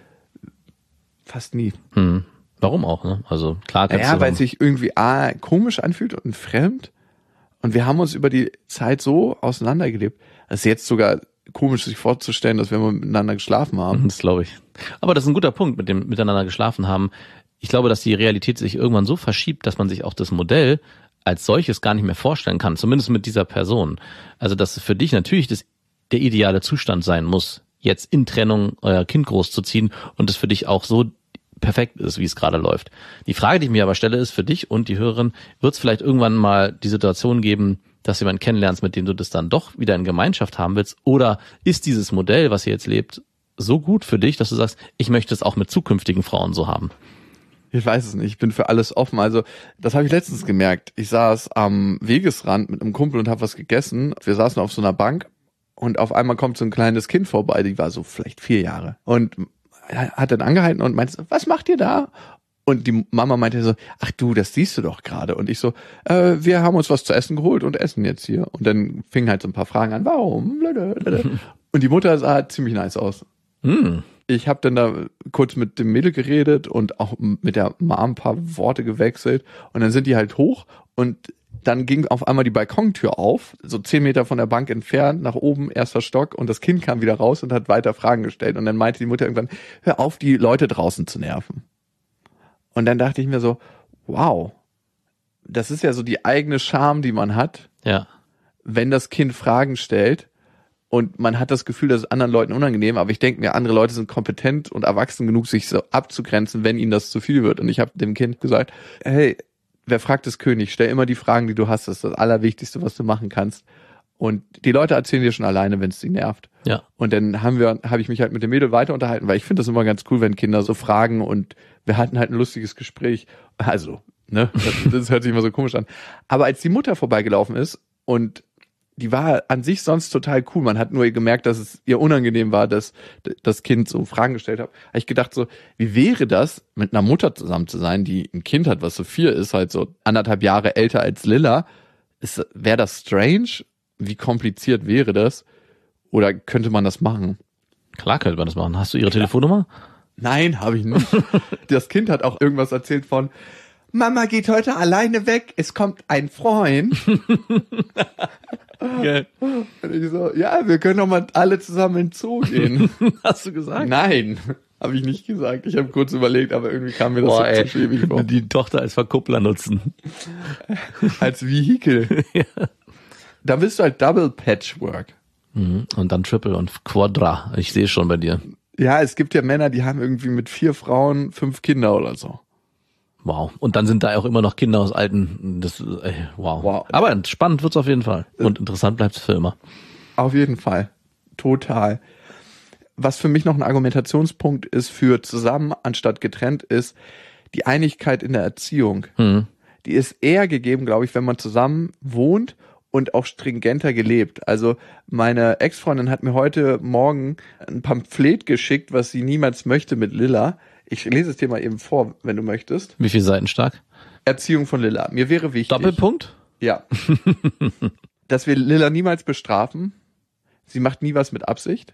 fast nie. Hm. Warum auch, ne? Also klar kannst naja, du... weil es sich irgendwie A, komisch anfühlt und fremd. Und wir haben uns über die Zeit so auseinandergelebt. Es ist jetzt sogar komisch, sich vorzustellen, dass wir mal miteinander geschlafen haben. Das glaube ich. Aber das ist ein guter Punkt mit dem miteinander geschlafen haben. Ich glaube, dass die Realität sich irgendwann so verschiebt, dass man sich auch das Modell als solches gar nicht mehr vorstellen kann. Zumindest mit dieser Person. Also, dass es für dich natürlich das, der ideale Zustand sein muss, jetzt in Trennung euer Kind großzuziehen und es für dich auch so perfekt ist, wie es gerade läuft. Die Frage, die ich mir aber stelle, ist für dich und die Hörerin, wird es vielleicht irgendwann mal die Situation geben, dass du jemanden kennenlernst, mit dem du das dann doch wieder in Gemeinschaft haben willst? Oder ist dieses Modell, was ihr jetzt lebt, so gut für dich, dass du sagst, ich möchte es auch mit zukünftigen Frauen so haben? Ich weiß es nicht, ich bin für alles offen. Also das habe ich letztens gemerkt. Ich saß am Wegesrand mit einem Kumpel und habe was gegessen. Wir saßen auf so einer Bank und auf einmal kommt so ein kleines Kind vorbei, die war so vielleicht vier Jahre. Und hat dann angehalten und meinte, was macht ihr da? Und die Mama meinte so, ach du, das siehst du doch gerade. Und ich so, äh, wir haben uns was zu essen geholt und essen jetzt hier. Und dann fingen halt so ein paar Fragen an, warum? Und die Mutter sah ziemlich nice aus. Mm. Ich habe dann da kurz mit dem Mädel geredet und auch mit der Mom ein paar Worte gewechselt. Und dann sind die halt hoch und dann ging auf einmal die Balkontür auf, so zehn Meter von der Bank entfernt, nach oben, erster Stock, und das Kind kam wieder raus und hat weiter Fragen gestellt. Und dann meinte die Mutter irgendwann, hör auf, die Leute draußen zu nerven. Und dann dachte ich mir so, wow, das ist ja so die eigene Scham, die man hat, ja, wenn das Kind Fragen stellt und man hat das Gefühl, das ist anderen Leuten unangenehm, aber ich denke mir, andere Leute sind kompetent und erwachsen genug, sich so abzugrenzen, wenn ihnen das zu viel wird. Und ich habe dem Kind gesagt, hey, wer fragt ist König, stell immer die Fragen, die du hast, das ist das Allerwichtigste, was du machen kannst. Und die Leute erzählen dir schon alleine, wenn es sie nervt. Ja. Und dann haben wir, habe ich mich halt mit dem Mädel weiter unterhalten, weil ich finde das immer ganz cool, wenn Kinder so fragen und wir hatten halt ein lustiges Gespräch. Also, ne, das, das hört sich immer so komisch an. Aber als die Mutter vorbeigelaufen ist und die war an sich sonst total cool, man hat nur gemerkt, dass es ihr unangenehm war, dass das Kind so Fragen gestellt hat, habe ich gedacht so, wie wäre das, mit einer Mutter zusammen zu sein, die ein Kind hat, was Sophia ist, halt so anderthalb Jahre älter als Lilla. Wäre das strange? Wie kompliziert wäre das? Oder könnte man das machen? Klar könnte man das machen. Hast du ihre Telefonnummer? Nein, habe ich nicht. Das Kind hat auch irgendwas erzählt von, Mama geht heute alleine weg, es kommt ein Freund. Geil. Und ich so, ja, wir können doch mal alle zusammen in den Zoo gehen. Hast du gesagt? Nein, habe ich nicht gesagt. Ich habe kurz überlegt, aber irgendwie kam mir das Boah, so ey, zu schwierig vor. die Tochter als Verkuppler nutzen. Als Vehikel. Ja. Da bist du halt Double Patchwork. Mhm. Und dann Triple und Quadra. Ich sehe schon bei dir. Ja, es gibt ja Männer, die haben irgendwie mit vier Frauen fünf Kinder oder so. Wow. Und dann sind da auch immer noch Kinder aus alten, das, ey, wow. Wow. Aber spannend wird's auf jeden Fall. Und interessant bleibt's für immer. Auf jeden Fall. Total. Was für mich noch ein Argumentationspunkt ist für zusammen anstatt getrennt ist, die Einigkeit in der Erziehung. Mhm. Die ist eher gegeben, glaube ich, wenn man zusammen wohnt und auch stringenter gelebt. Also meine Ex-Freundin hat mir heute Morgen ein Pamphlet geschickt, was sie niemals möchte mit Lilla. Ich lese es dir mal eben vor, wenn du möchtest. Wie viele Seiten stark? Erziehung von Lilla. Mir wäre wichtig. Doppelpunkt? Ja. Dass wir Lilla niemals bestrafen. Sie macht nie was mit Absicht.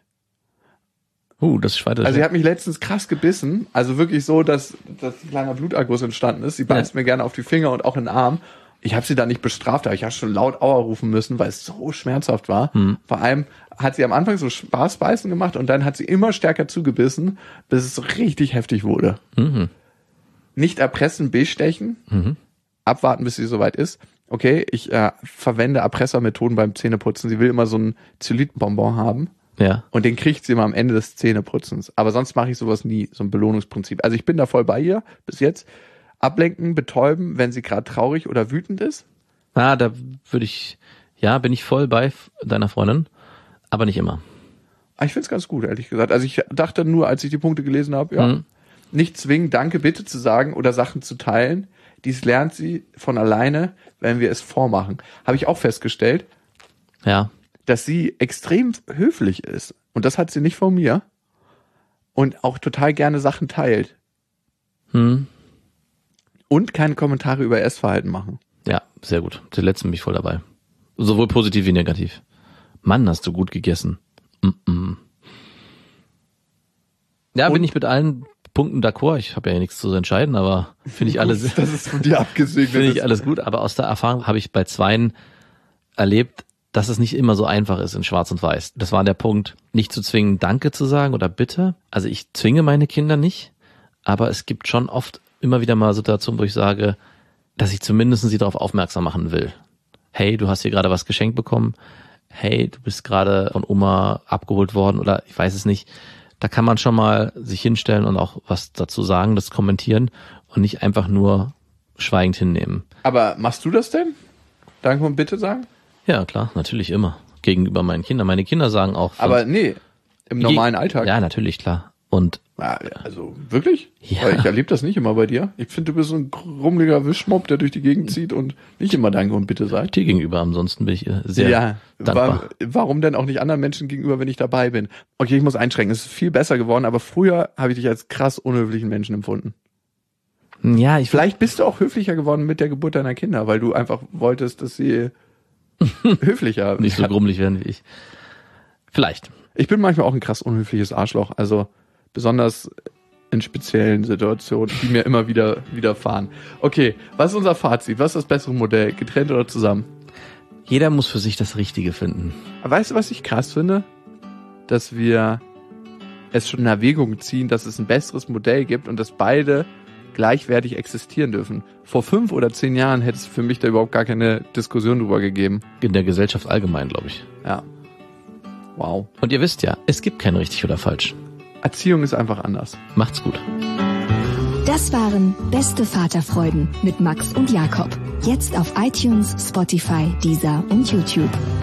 Uh, das ist weiter. Also sie hat mich letztens krass gebissen. Also wirklich so, dass, dass ein kleiner Bluterguss entstanden ist. Sie beißt Ja. mir gerne auf die Finger und auch in den Arm. Ich habe sie da nicht bestraft, aber ich habe schon laut Aua rufen müssen, weil es so schmerzhaft war. Hm. Vor allem hat sie am Anfang so Spaßbeißen gemacht und dann hat sie immer stärker zugebissen, bis es so richtig heftig wurde. Mhm. Nicht erpressen, bestechen, Mhm. abwarten, bis sie soweit ist. Okay, ich äh, verwende Erpressermethoden beim Zähneputzen. Sie will immer so einen Zylitbonbon haben. Ja. Und den kriegt sie immer am Ende des Zähneputzens. Aber sonst mache ich sowas nie, so ein Belohnungsprinzip. Also ich bin da voll bei ihr bis jetzt. Ablenken, betäuben, wenn sie gerade traurig oder wütend ist. Ah, da würde ich, ja, bin ich voll bei deiner Freundin, aber nicht immer. Aber ich find's ganz gut, ehrlich gesagt. Also ich dachte nur, als ich die Punkte gelesen habe, ja, Mhm. nicht zwingen, danke, bitte zu sagen oder Sachen zu teilen. Dies lernt sie von alleine, wenn wir es vormachen. Habe ich auch festgestellt, Ja. dass sie extrem höflich ist. Und das hat sie nicht von mir. Und auch total gerne Sachen teilt. Hm. Und keine Kommentare über Essverhalten machen. Ja, sehr gut. Der letzte bin ich voll dabei. Sowohl positiv wie negativ. Mann, hast du gut gegessen. Mm-mm. Ja, Und- bin ich mit allen Punkten d'accord. Ich habe ja nichts zu entscheiden, aber finde ich alles, Das ist von dir abgesegnet. finde ich alles gut. Aber aus der Erfahrung habe ich bei Zweien erlebt, dass es nicht immer so einfach ist in Schwarz und Weiß. Das war der Punkt, nicht zu zwingen, Danke zu sagen oder Bitte. Also ich zwinge meine Kinder nicht, aber es gibt schon oft immer wieder mal Situationen, wo ich sage, dass ich zumindest sie darauf aufmerksam machen will. Hey, du hast hier gerade was geschenkt bekommen. Hey, du bist gerade von Oma abgeholt worden oder ich weiß es nicht. Da kann man schon mal sich hinstellen und auch was dazu sagen, das kommentieren und nicht einfach nur schweigend hinnehmen. Aber machst du das denn? Danke und bitte sagen? Ja, klar, natürlich immer. Gegenüber meinen Kindern. Meine Kinder sagen auch. Aber nee, im normalen Alltag. Ja, natürlich, klar. Und Ja, also wirklich? Ja. Weil ich erlebe das nicht immer bei dir. Ich finde, du bist so ein rummeliger Wischmopp, der durch die Gegend zieht und nicht immer Danke und bitte sagt. dir gegenüber ansonsten bin ich äh, sehr Ja, dankbar. wa- warum denn auch nicht anderen Menschen gegenüber, wenn ich dabei bin? Okay, ich muss einschränken. Es ist viel besser geworden, aber früher habe ich dich als krass unhöflichen Menschen empfunden. Ja, ich Vielleicht bist du auch höflicher geworden mit der Geburt deiner Kinder, weil du einfach wolltest, dass sie höflicher nicht so werden. grummelig werden wie ich. Vielleicht. Ich bin manchmal auch ein krass unhöfliches Arschloch, also besonders in speziellen Situationen, die mir immer wieder widerfahren. Okay, was ist unser Fazit? Was ist das bessere Modell? Getrennt oder zusammen? Jeder muss für sich das Richtige finden. Aber weißt du, was ich krass finde? Dass wir es schon in Erwägung ziehen, dass es ein besseres Modell gibt und dass beide gleichwertig existieren dürfen. Vor fünf oder zehn Jahren hätte es für mich da überhaupt gar keine Diskussion drüber gegeben. In der Gesellschaft allgemein, glaube ich. Ja. Wow. Und ihr wisst ja, es gibt kein richtig oder falsch. Erziehung ist einfach anders. Macht's gut. Das waren Beste Vaterfreuden mit Max und Jakob. Jetzt auf iTunes, Spotify, Deezer und YouTube.